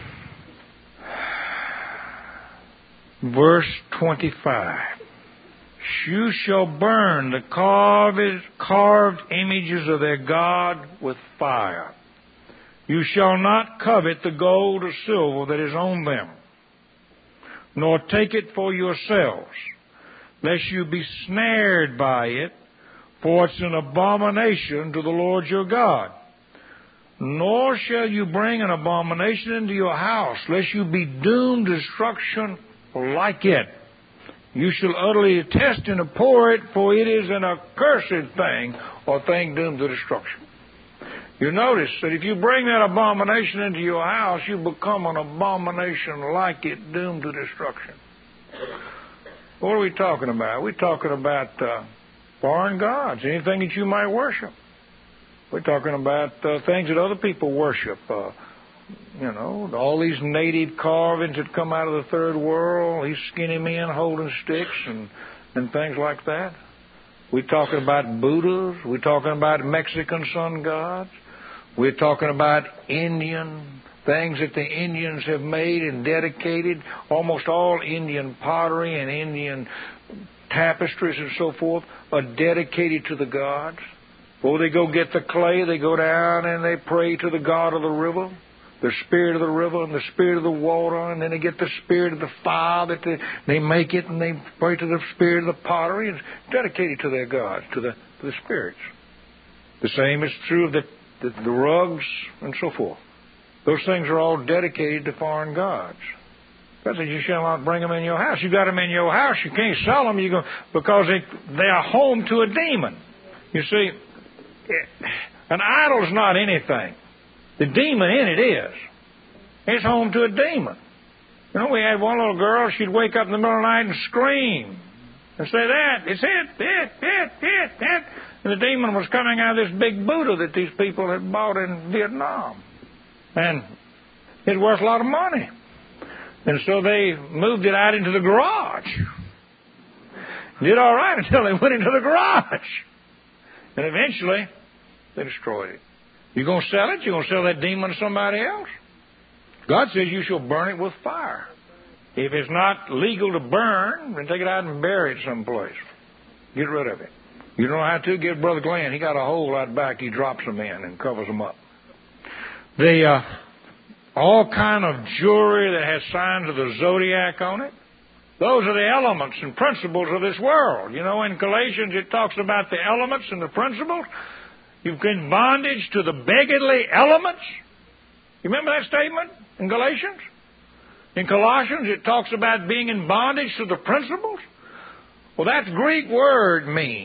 verse 25. You shall burn the carved images of their God with fire. You shall not covet the gold or silver that is on them, nor take it for yourselves, lest you be snared by it, for it's an abomination to the Lord your God. Nor shall you bring an abomination into your house, lest you be doomed to destruction like it. You shall utterly detest and abhor it, for it is an accursed thing, or thing doomed to destruction. You notice that if you bring that abomination into your house, you become an abomination like it, doomed to destruction. What are we talking about? We're talking about foreign gods, anything that you might worship. We're talking about things that other people worship. All these native carvings that come out of the third world, these skinny men holding sticks and things like that. We're talking about Buddhas. We're talking about Mexican sun gods. We're talking about Indian things that the Indians have made and dedicated. Almost all Indian pottery and Indian tapestries and so forth are dedicated to the gods. Before they go get the clay, they go down and they pray to the god of the river, the spirit of the river and the spirit of the water, and then they get the spirit of the fire that they make it, and they pray to the spirit of the pottery, and it's dedicated to their gods, to the spirits. The same is true of the rugs and so forth. Those things are all dedicated to foreign gods. God says you shall not bring them in your house. You got them in your house, you can't sell them because they are home to a demon. You see, an idol is not anything. The demon in it is. It's home to a demon. We had one little girl, she'd wake up in the middle of the night and scream and say, it's it. And the demon was coming out of this big Buddha that these people had bought in Vietnam. And it's worth a lot of money. And so they moved it out into the garage. Did all right until they went into the garage. And eventually, they destroyed it. You going to sell it? You going to sell that demon to somebody else? God says you shall burn it with fire. If it's not legal to burn, then take it out and bury it someplace. Get rid of it. You don't know how to? Give Brother Glenn. He got a hole out back. He drops them in and covers them up. All kind of jewelry that has signs of the zodiac on it. Those are the elements and principles of this world. In Galatians it talks about the elements and the principles. You've been bondage to the beggarly elements. You remember that statement in Galatians? In Colossians it talks about being in bondage to the principles. Well, that Greek word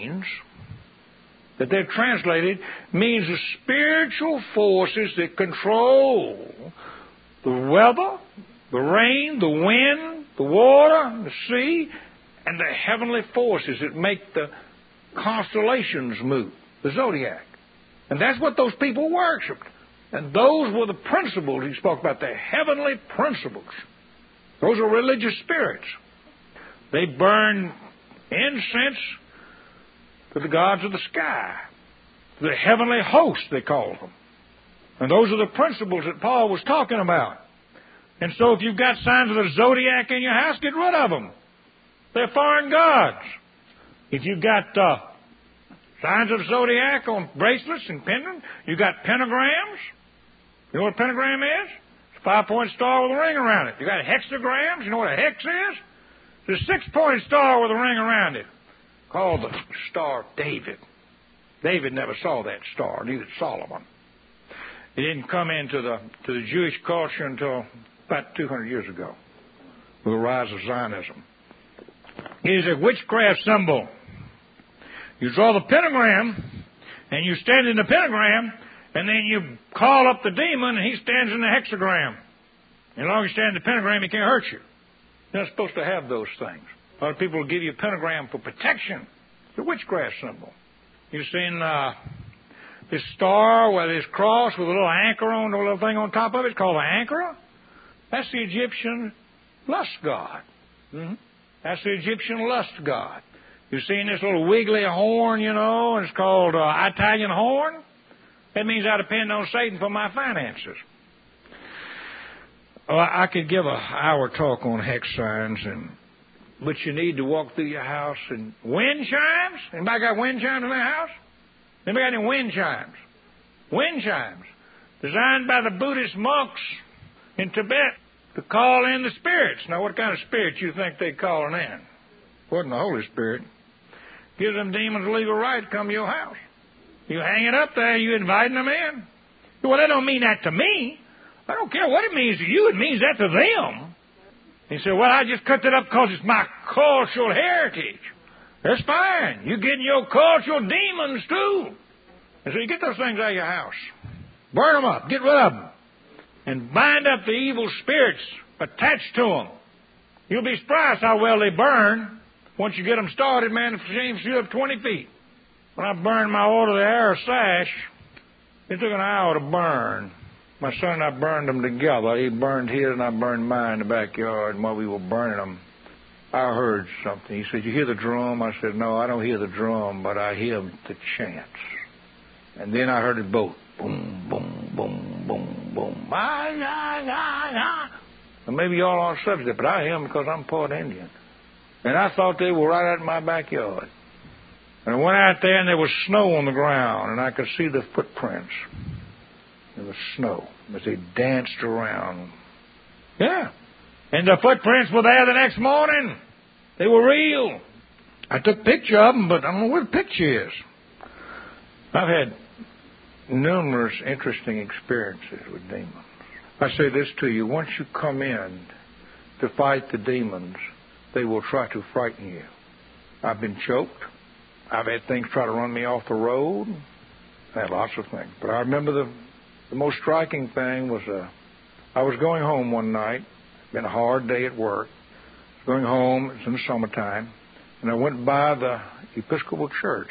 that they've translated means the spiritual forces that control the weather, the rain, the wind, the water, the sea, and the heavenly forces that make the constellations move, the zodiac. And that's what those people worshipped. And those were the principles he spoke about, the heavenly principles. Those are religious spirits. They burn incense to the gods of the sky, the heavenly host, they called them. And those are the principles that Paul was talking about. And so if you've got signs of the zodiac in your house, get rid of them. They're foreign gods. If you've got signs of the zodiac on bracelets and pendants, you've got pentagrams. You know what a pentagram is? It's a 5-point star with a ring around it. You've got hexagrams. You know what a hex is? It's a 6-point star with a ring around it, called the Star of David. David never saw that star, neither did Solomon. It didn't come into the Jewish culture until about 200 years ago, with the rise of Zionism. It is a witchcraft symbol. You draw the pentagram, and you stand in the pentagram, and then you call up the demon, and he stands in the hexagram. As long as you stand in the pentagram, he can't hurt you. You're not supposed to have those things. A lot of people will give you a pentagram for protection. It's a witchcraft symbol. You've seen this star with this cross with a little anchor on the little thing on top of it. It's called an anchor. That's the Egyptian lust god. Mm-hmm. That's the Egyptian lust god. You've seen this little wiggly horn, and it's called Italian horn. That means I depend on Satan for my finances. I could give an hour talk on hex signs, but you need to walk through your house and wind chimes. Anybody got wind chimes in their house? Anybody got any wind chimes? Wind chimes. designed by the Buddhist monks in Tibet to call in the spirits. Now, what kind of spirits you think they calling in? Wasn't the Holy Spirit. Gives them demons legal right to come to your house. You hang it up there, you inviting them in. Well, that don't mean that to me. I don't care what it means to you. It means that to them. He said, well, I just cut that up because it's my cultural heritage. That's fine. You getting your cultural demons, too. And so you get those things out of your house. Burn them up. Get rid of them. And bind up the evil spirits attached to them. You'll be surprised how well they burn. Once you get them started, man, the flames shoot up 20 feet. When I burned my oil to the air sash, it took an hour to burn. My son and I burned them together. He burned his and I burned mine in the backyard. And while we were burning them, I heard something. He said, you hear the drum? I said, no, I don't hear the drum, but I hear the chants. And then I heard it both. Boom, boom, boom, boom, boom. Ah, ah, ah, ah. And maybe y'all aren't subject, but I hear them because I'm part Indian. And I thought they were right out in my backyard. And I went out there and there was snow on the ground, and I could see the footprints in the snow as they danced around. Yeah. And the footprints were there the next morning. They were real. I took a picture of them, but I don't know where the picture is. I've had numerous interesting experiences with demons. I say this to you. Once you come in to fight the demons, they will try to frighten you. I've been choked. I've had things try to run me off the road. I had lots of things. But I remember the most striking thing was I was going home one night. It's been a hard day at work. I was going home. It's in the summertime. And I went by the Episcopal Church.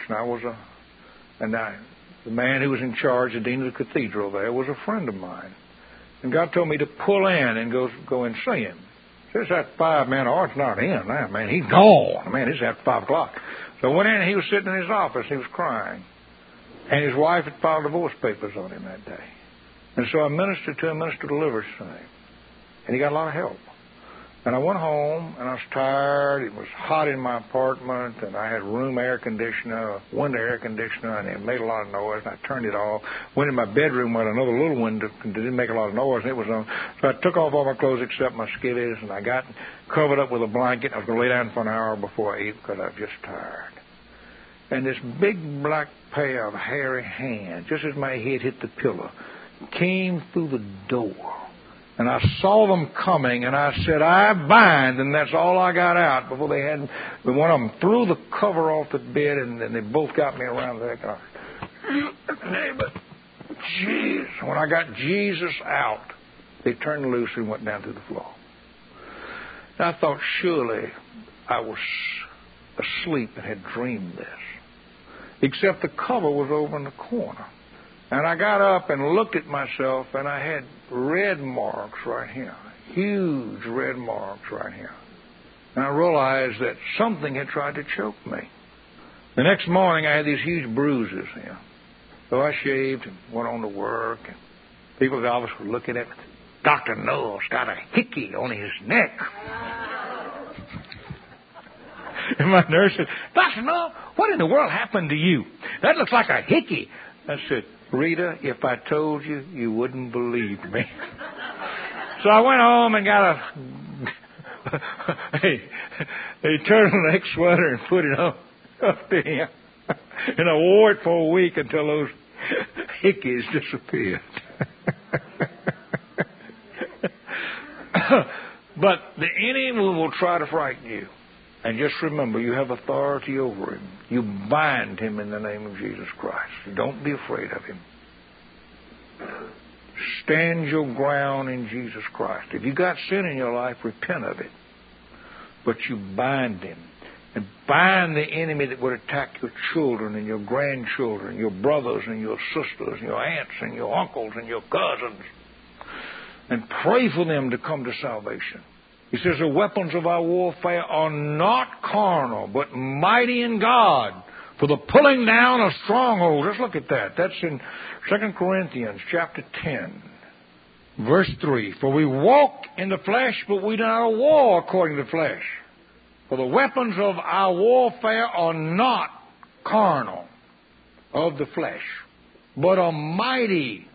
And the man who was in charge, the dean of the cathedral there, was a friend of mine. And God told me to pull in and go and see him. So it's at 5, man. Oh, it's not in now, man. He's gone. Man, it's at 5 o'clock. So I went in and he was sitting in his office. He was crying. And his wife had filed divorce papers on him that day. And so I ministered to him, ministered deliverance to him. And he got a lot of help. And I went home, and I was tired. It was hot in my apartment, and I had room air conditioner, window air conditioner, and it made a lot of noise. And I turned it off. Went in my bedroom with another little window that didn't make a lot of noise, and it was on. So I took off all my clothes except my skivvies, and I got covered up with a blanket. I was going to lay down for an hour before I ate because I was just tired. And this big black pair of hairy hands, just as my head hit the pillow, came through the door. And I saw them coming, and I said, I bind, and that's all I got out before they had. One of them threw the cover off the bed, and they both got me around the neck. Jesus. When I got Jesus out, they turned loose and went down to the floor. And I thought, surely I was asleep and had dreamed this. Except the cover was over in the corner. And I got up and looked at myself, and I had red marks right here. Huge red marks right here. And I realized that something had tried to choke me. The next morning, I had these huge bruises here. So I shaved and went on to work, and people at the office were looking at me. Dr. Knowles got a hickey on his neck. And my nurse said, Dr. Knowles, what in the world happened to you? That looks like a hickey. I said, Rita, if I told you, you wouldn't believe me. So I went home and got a turtleneck sweater and put it on up to him. And I wore it for a week until those hickeys disappeared. But the enemy will try to frighten you. And just remember, you have authority over him. You bind him in the name of Jesus Christ. Don't be afraid of him. Stand your ground in Jesus Christ. If you got sin in your life, repent of it. But you bind him. And bind the enemy that would attack your children and your grandchildren, your brothers and your sisters, and your aunts and your uncles and your cousins. And pray for them to come to salvation. He says, the weapons of our warfare are not carnal, but mighty in God for the pulling down of strongholds. Let's look at that. That's in 2 Corinthians chapter 10, verse 3. For we walk in the flesh, but we do not war according to the flesh. For the weapons of our warfare are not carnal of the flesh, but are mighty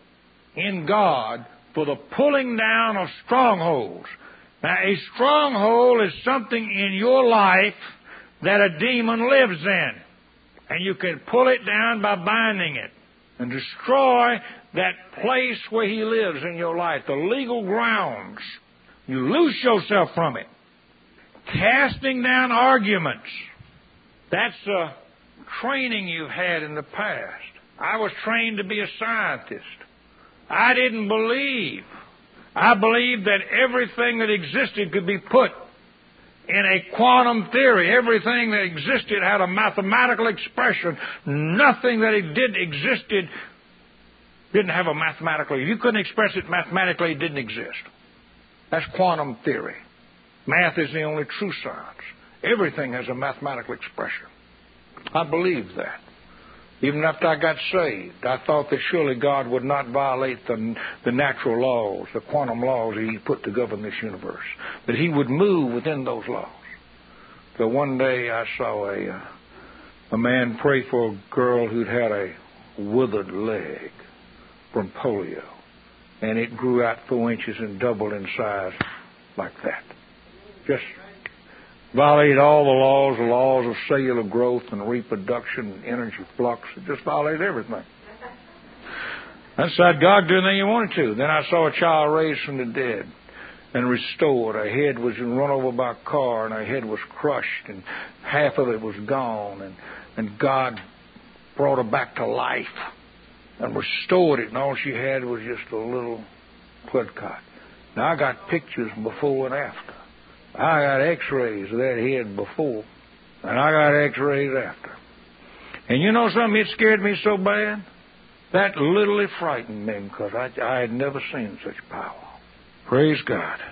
in God for the pulling down of strongholds. Now, a stronghold is something in your life that a demon lives in. And you can pull it down by binding it and destroy that place where he lives in your life, the legal grounds. You loose yourself from it. Casting down arguments. That's a training you've had in the past. I was trained to be a scientist. I didn't believe. I believed that everything that existed could be put in a quantum theory. Everything that existed had a mathematical expression. Nothing that existed didn't have a mathematical. If you couldn't express it mathematically, it didn't exist. That's quantum theory. Math is the only true science. Everything has a mathematical expression. I believed that. Even after I got saved, I thought that surely God would not violate the natural laws, the quantum laws that He put to govern this universe. That He would move within those laws. So one day I saw a man pray for a girl who'd had a withered leg from polio. And it grew out 4 inches and doubled in size like that. Just violated all the laws of cellular growth and reproduction and energy flux. It just violated everything. I said, God, do anything you wanted to. Then I saw a child raised from the dead and restored. Her head was run over by a car and her head was crushed and half of it was gone. And God brought her back to life and restored it. And all she had was just a little blood clot. Now I got pictures before and after. I got x-rays of that head before, and I got x-rays after. And you know something? It scared me so bad. That literally frightened me because I had never seen such power. Praise God.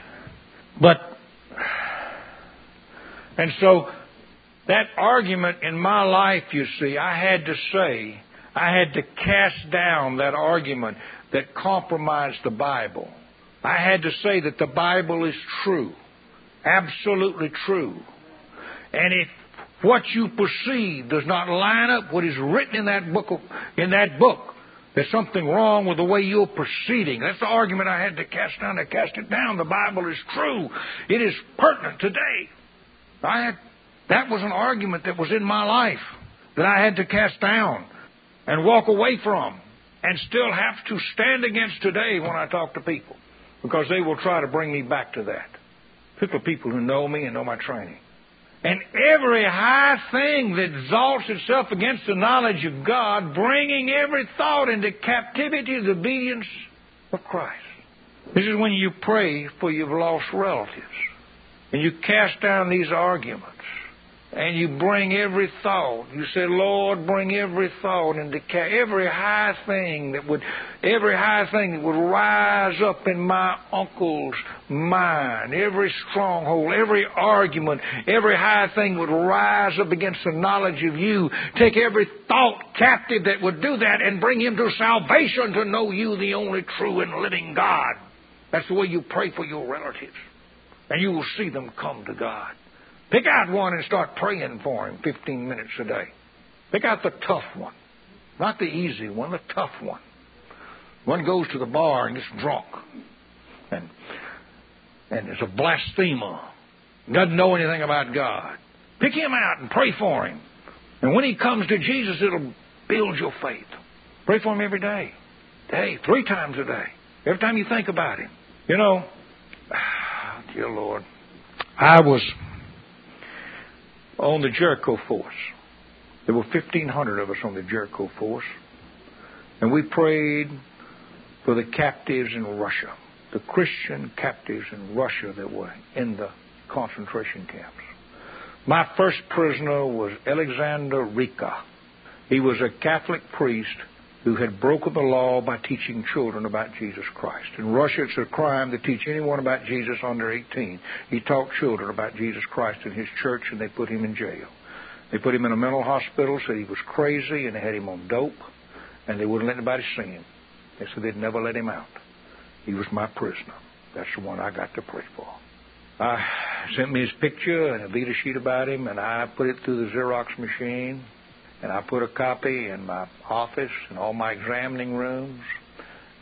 And so that argument in my life, you see, I had to cast down that argument that compromised the Bible. I had to say that the Bible is true. Absolutely true. And if what you perceive does not line up what is written in that book, there's something wrong with the way you're proceeding. That's the argument I had to cast down. I cast it down. The Bible is true. It is pertinent today. That was an argument that was in my life that I had to cast down and walk away from and still have to stand against today when I talk to people, because they will try to bring me back to that. People who know me and know my training. And every high thing that exalts itself against the knowledge of God, bringing every thought into captivity to the obedience of Christ. This is when you pray for your lost relatives. And you cast down these arguments. And you bring every thought. You say, Lord, bring every thought into every high thing that would rise up in my uncle's mind. Every stronghold, every argument, every high thing would rise up against the knowledge of you. Take every thought captive that would do that and bring him to salvation to know you, the only true and living God. That's the way you pray for your relatives. And you will see them come to God. Pick out one and start praying for him 15 minutes a day. Pick out the tough one. Not the easy one, the tough one. One goes to the bar and gets drunk. And is a blasphemer. Doesn't know anything about God. Pick him out and pray for him. And when he comes to Jesus, it'll build your faith. Pray for him every day. 3 times a day. Every time you think about him. You know, dear Lord, I was on the Jericho force. There were 1,500 of us on the Jericho force. And we prayed for the captives in Russia, the Christian captives in Russia that were in the concentration camps. My first prisoner was Alexander Rika. He was a Catholic priest who had broken the law by teaching children about Jesus Christ. In Russia, it's a crime to teach anyone about Jesus under 18. He taught children about Jesus Christ in his church, and they put him in jail. They put him in a mental hospital, said he was crazy, and they had him on dope, and they wouldn't let anybody see him. They said they'd never let him out. He was my prisoner. That's the one I got to pray for. I sent me his picture and a Vita sheet about him, and I put it through the Xerox machine. And I put a copy in my office and all my examining rooms.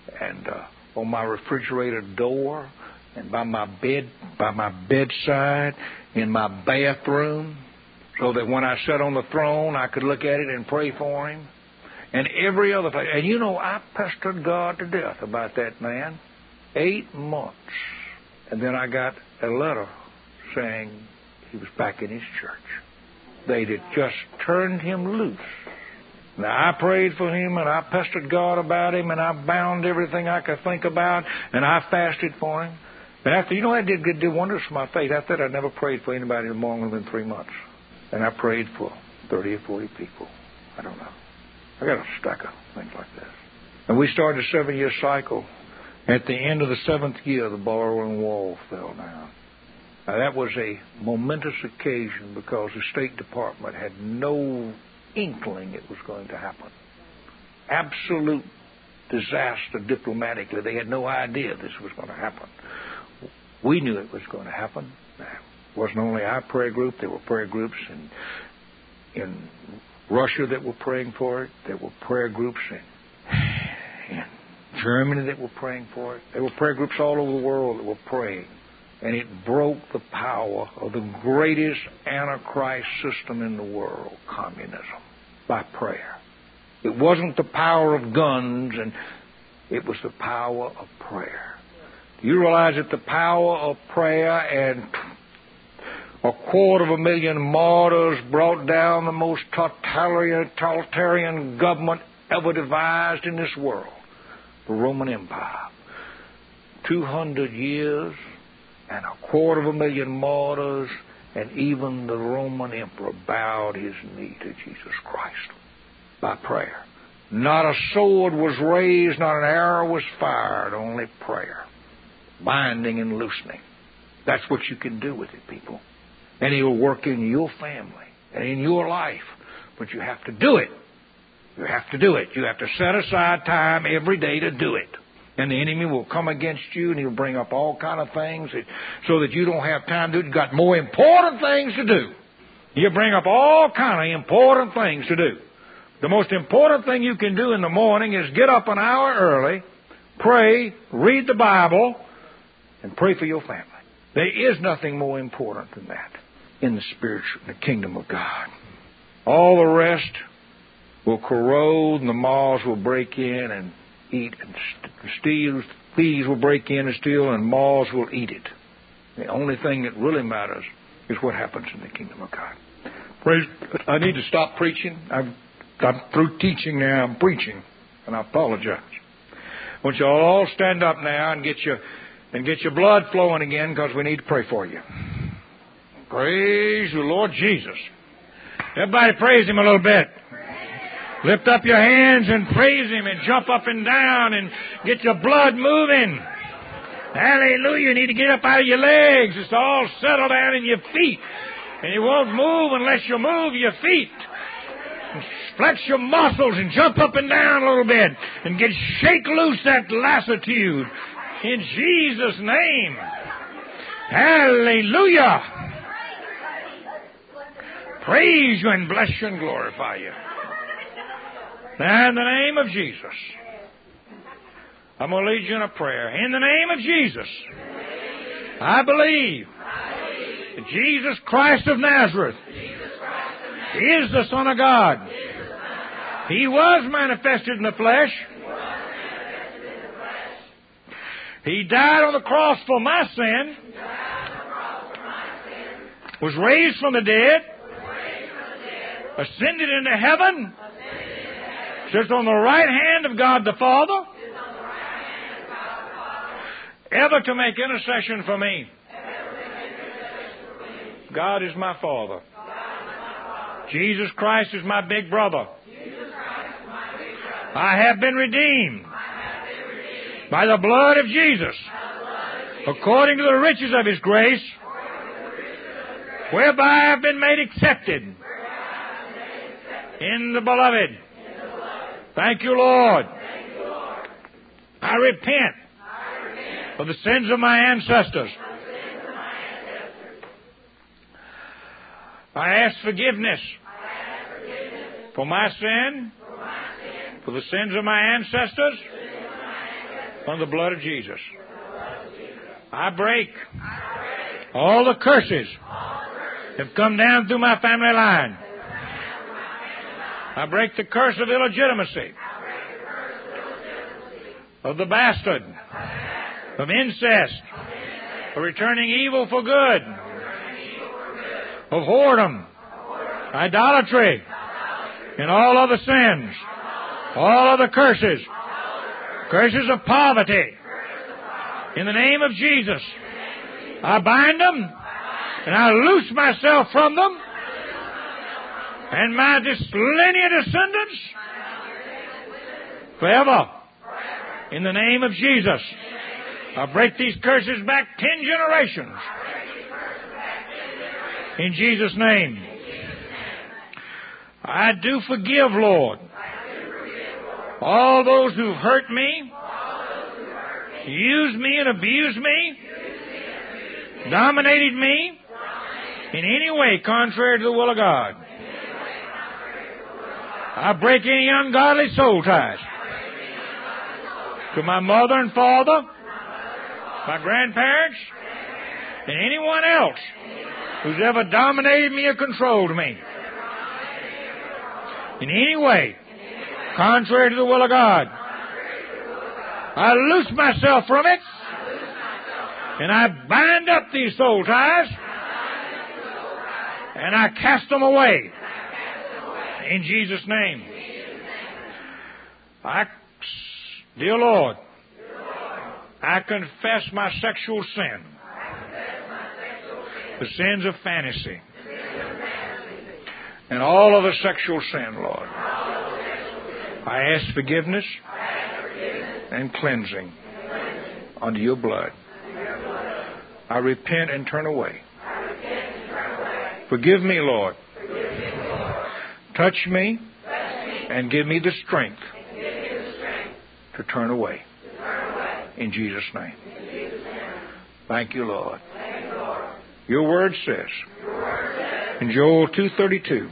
and on my refrigerator door, and by my bedside, in my bathroom, so that when I sat on the throne, I could look at it and pray for him. And every other place. And you know, I pestered God to death about that man. 8 months. And then I got a letter saying he was back in his church. They'd just turned him loose. Now, I prayed for him, and I pestered God about him, and I bound everything I could think about, and I fasted for him. And after, you know, that did wonders for my faith. After that, I never prayed for anybody longer than 3 months. And I prayed for 30 or 40 people. I don't know. I got a stack of things like this. And we started a 7-year cycle. At the end of the 7th year, the Berlin Wall fell down. Now, that was a momentous occasion because the State Department had no inkling it was going to happen. Absolute disaster diplomatically. They had no idea this was going to happen. We knew it was going to happen. It wasn't only our prayer group. There were prayer groups in Russia that were praying for it. There were prayer groups in Germany that were praying for it. There were prayer groups all over the world that were praying. And it broke the power of the greatest Antichrist system in the world, communism, by prayer. It wasn't the power of guns, and it was the power of prayer. Do you realize that the power of prayer and 250,000 martyrs brought down the most totalitarian government ever devised in this world, the Roman Empire? 200 years and 250,000 martyrs, and even the Roman emperor bowed his knee to Jesus Christ by prayer. Not a sword was raised, not an arrow was fired, only prayer. Binding and loosening. That's what you can do with it, people. And He'll work in your family and in your life. But you have to do it. You have to do it. You have to set aside time every day to do it. And the enemy will come against you, and he'll bring up all kind of things so that you don't have time to do it. You've got more important things to do. He'll bring up all kind of important things to do. The most important thing you can do in the morning is get up an hour early, pray, read the Bible, and pray for your family. There is nothing more important than that in the kingdom of God. All the rest will corrode, and the moths will break in and eat, and thieves will break in and steal, and moths will eat it. The only thing that really matters is what happens in the kingdom of God. I need to stop preaching. I'm through teaching now. I'm preaching, and I apologize. I want you all stand up now and get your blood flowing again, because we need to pray for you. Praise the Lord Jesus. Everybody praise Him a little bit. Lift up your hands and praise Him, and jump up and down and get your blood moving. Hallelujah. You need to get up out of your legs. It's all settled down in your feet. And you won't move unless you move your feet. And flex your muscles and jump up and down a little bit. And shake loose that lassitude. In Jesus' name. Hallelujah. Praise you and bless you and glorify you. Now, in the name of Jesus, I'm going to lead you in a prayer. In the name of Jesus, I believe that Jesus Christ of Nazareth is the Son of God. He was manifested in the flesh. He died on the cross for my sin, was raised from the dead, ascended into heaven, sits on the right hand of God the Father, ever to make intercession for me. God is my Father. Jesus Christ is my big brother. I have been redeemed by the blood of Jesus, according to the riches of His grace, whereby I have been made accepted in the beloved. Thank you, Lord. I repent of the sins of my ancestors. I ask forgiveness for my sin, for the sins of my ancestors, from the blood of Jesus. I break all the curses that have come down through my family line. I break the curse of illegitimacy, of the bastard, of incest, of returning evil for good, of whoredom, idolatry, and all other sins, all other curses, curses of poverty. In the name of Jesus, I bind them and I loose myself from them and my linear descendants forever. In the name of Jesus, I break these curses back 10 generations. In Jesus' name. I do forgive, Lord, all those who've hurt me, used me and abused me, dominated me in any way contrary to the will of God. I break any ungodly soul ties to my mother and father, my grandparents, and anyone else who's ever dominated me or controlled me in any way contrary to the will of God. I loose myself from it, and I bind up these soul ties, and I cast them away in Jesus' name. Dear Lord, I confess my sexual sin, the sins of fantasy, and all other sexual sin, Lord. I ask forgiveness and cleansing under your blood. I repent and turn away. Forgive me, Lord. Touch me and give me the strength to turn away. In Jesus' name. Thank you, Lord. Your word says in Joel 2:32,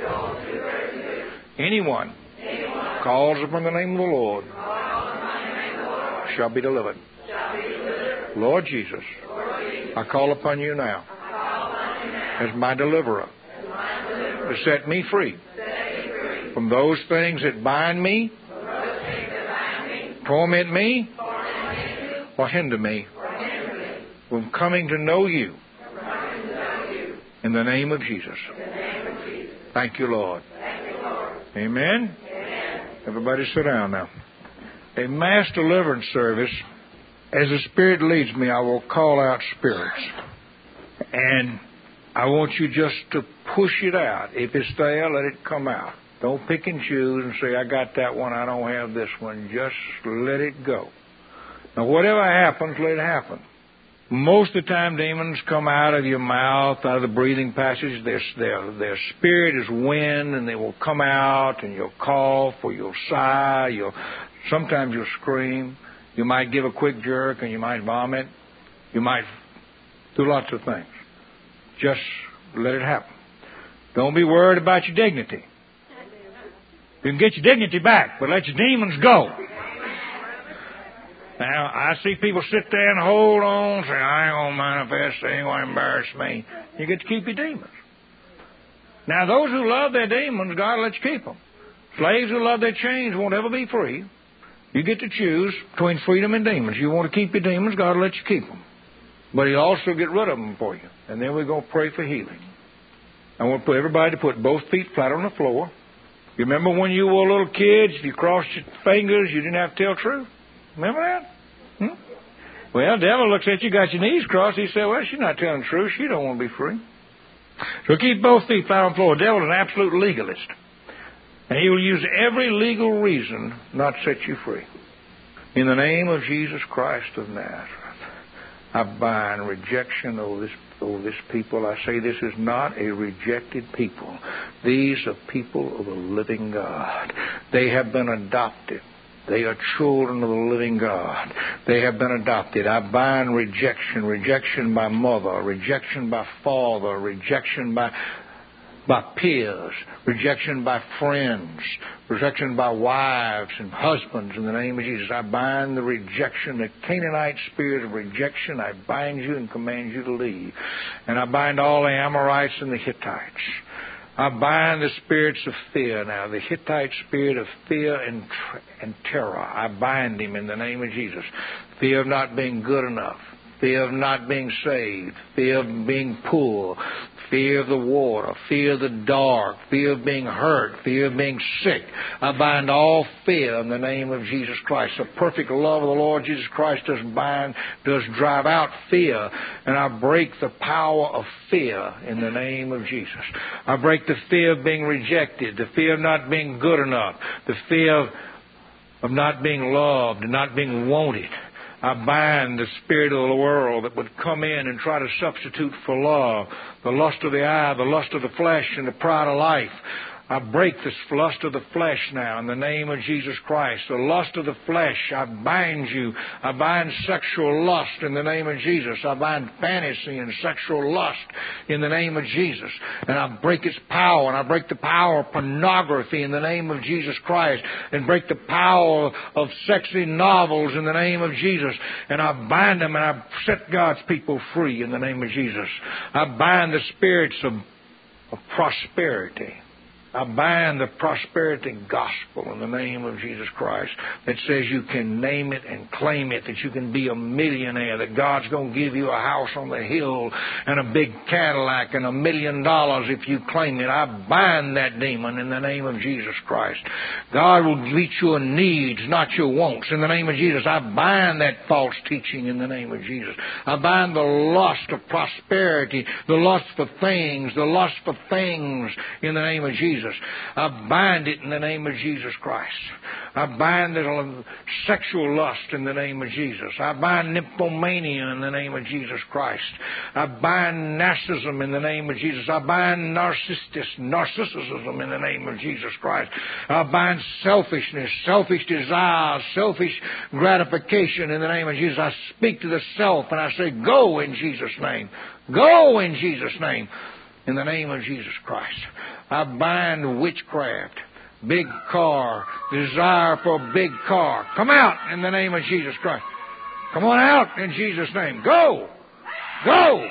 anyone calls upon the name of the Lord shall be delivered. Lord Jesus, I call upon you now as my deliverer to set me free from those things that bind me, torment me, or hinder me from coming to know you. In the name of Jesus. Thank you, Lord. Amen. Everybody sit down now. A mass deliverance service, as the Spirit leads me, I will call out spirits. And I want you just to push it out. If it's there, let it come out. Don't pick and choose and say, I got that one, I don't have this one. Just let it go. Now, whatever happens, let it happen. Most of the time, demons come out of your mouth, out of the breathing passage. Their spirit is wind, and they will come out, and you'll cough, or you'll sigh, sometimes you'll scream. You might give a quick jerk, and you might vomit. You might do lots of things. Just let it happen. Don't be worried about your dignity. You can get your dignity back, but let your demons go. Now, I see people sit there and hold on, say, I ain't going to manifest, they ain't going to embarrass me. You get to keep your demons. Now, those who love their demons, God lets you keep them. Slaves who love their chains won't ever be free. You get to choose between freedom and demons. You want to keep your demons, God will let you keep them. But He'll also get rid of them for you. And then we're going to pray for healing. I want everybody to put both feet flat on the floor. You remember when you were little kids, if you crossed your fingers, you didn't have to tell truth? Remember that? Well, the devil looks at you, got your knees crossed. He said, well, she's not telling the truth. She don't want to be free. So keep both feet flat on the floor. The devil is an absolute legalist. And he will use every legal reason not to set you free. In the name of Jesus Christ of Nazareth, I bind rejection over this people. I say this is not a rejected people. These are people of the living God. They have been adopted. They are children of the living God. They have been adopted. I bind rejection by mother, rejection by father, rejection by by peers, rejection by friends, rejection by wives and husbands in the name of Jesus. I bind the rejection, the Canaanite spirit of rejection. I bind you and command you to leave. And I bind all the Amorites and the Hittites. I bind the spirits of fear now, the Hittite spirit of fear and terror. I bind him in the name of Jesus. Fear of not being good enough, fear of not being saved, fear of being poor, fear of the water, fear of the dark, fear of being hurt, fear of being sick. I bind all fear in the name of Jesus Christ. The perfect love of the Lord Jesus Christ does drive out fear, and I break the power of fear in the name of Jesus. I break the fear of being rejected, the fear of not being good enough, the fear of not being loved and not being wanted. I bind the spirit of the world that would come in and try to substitute for love, the lust of the eye, the lust of the flesh, and the pride of life. I break this lust of the flesh now in the name of Jesus Christ. The lust of the flesh, I bind you. I bind sexual lust in the name of Jesus. I bind fantasy and sexual lust in the name of Jesus. And I break its power, and I break the power of pornography in the name of Jesus Christ, and break the power of sexy novels in the name of Jesus. And I bind them, and I set God's people free in the name of Jesus. I bind the spirits of prosperity. I bind the prosperity gospel in the name of Jesus Christ that says you can name it and claim it, that you can be a millionaire, that God's going to give you a house on the hill and a big Cadillac and $1 million if you claim it. I bind that demon in the name of Jesus Christ. God will meet your needs, not your wants. In the name of Jesus, I bind that false teaching in the name of Jesus. I bind the lust of prosperity, the lust for things in the name of Jesus. I bind it in the name of Jesus Christ. I bind the sexual lust in the name of Jesus. I bind nymphomania in the name of Jesus Christ. I bind narcissism in the name of Jesus. I bind narcissism in the name of Jesus Christ. I bind selfishness, selfish desire, selfish gratification in the name of Jesus. I speak to the self and I say, go in Jesus' name. Go in Jesus' name. In the name of Jesus Christ. I bind witchcraft, big car, desire for a big car. Come out in the name of Jesus Christ. Come on out in Jesus' name. Go! Go!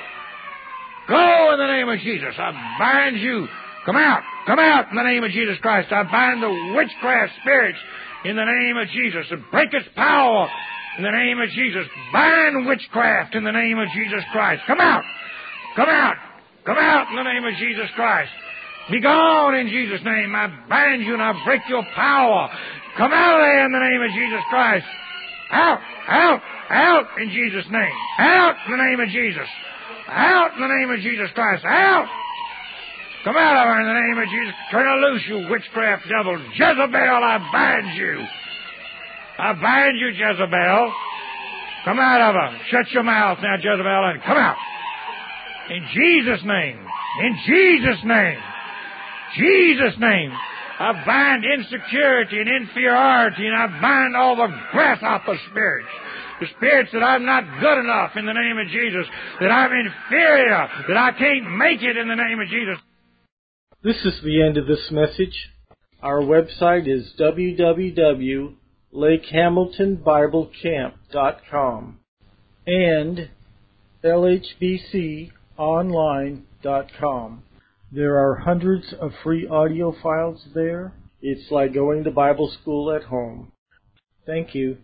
Go in the name of Jesus. I bind you. Come out. Come out in the name of Jesus Christ. I bind the witchcraft spirits in the name of Jesus and break its power in the name of Jesus. Bind witchcraft in the name of Jesus Christ. Come out. Come out. Come out in the name of Jesus Christ. Be gone in Jesus' name. I bind you and I break your power. Come out of there in the name of Jesus Christ. Out, out, out in Jesus' name. Out in the name of Jesus. Out in the name of Jesus Christ. Out. Come out of her in the name of Jesus. Turn her loose, you witchcraft devil. Jezebel, I bind you. I bind you, Jezebel. Come out of her. Shut your mouth now, Jezebel, and come out. In Jesus' name. In Jesus' name. Jesus' name. I bind insecurity and inferiority, and I bind all the grasshopper spirits. The spirits that I'm not good enough in the name of Jesus, that I'm inferior, that I can't make it in the name of Jesus. This is the end of this message. Our website is www.lakehamiltonbiblecamp.com and lhbconline.com. There are hundreds of free audio files there. It's like going to Bible school at home. Thank you.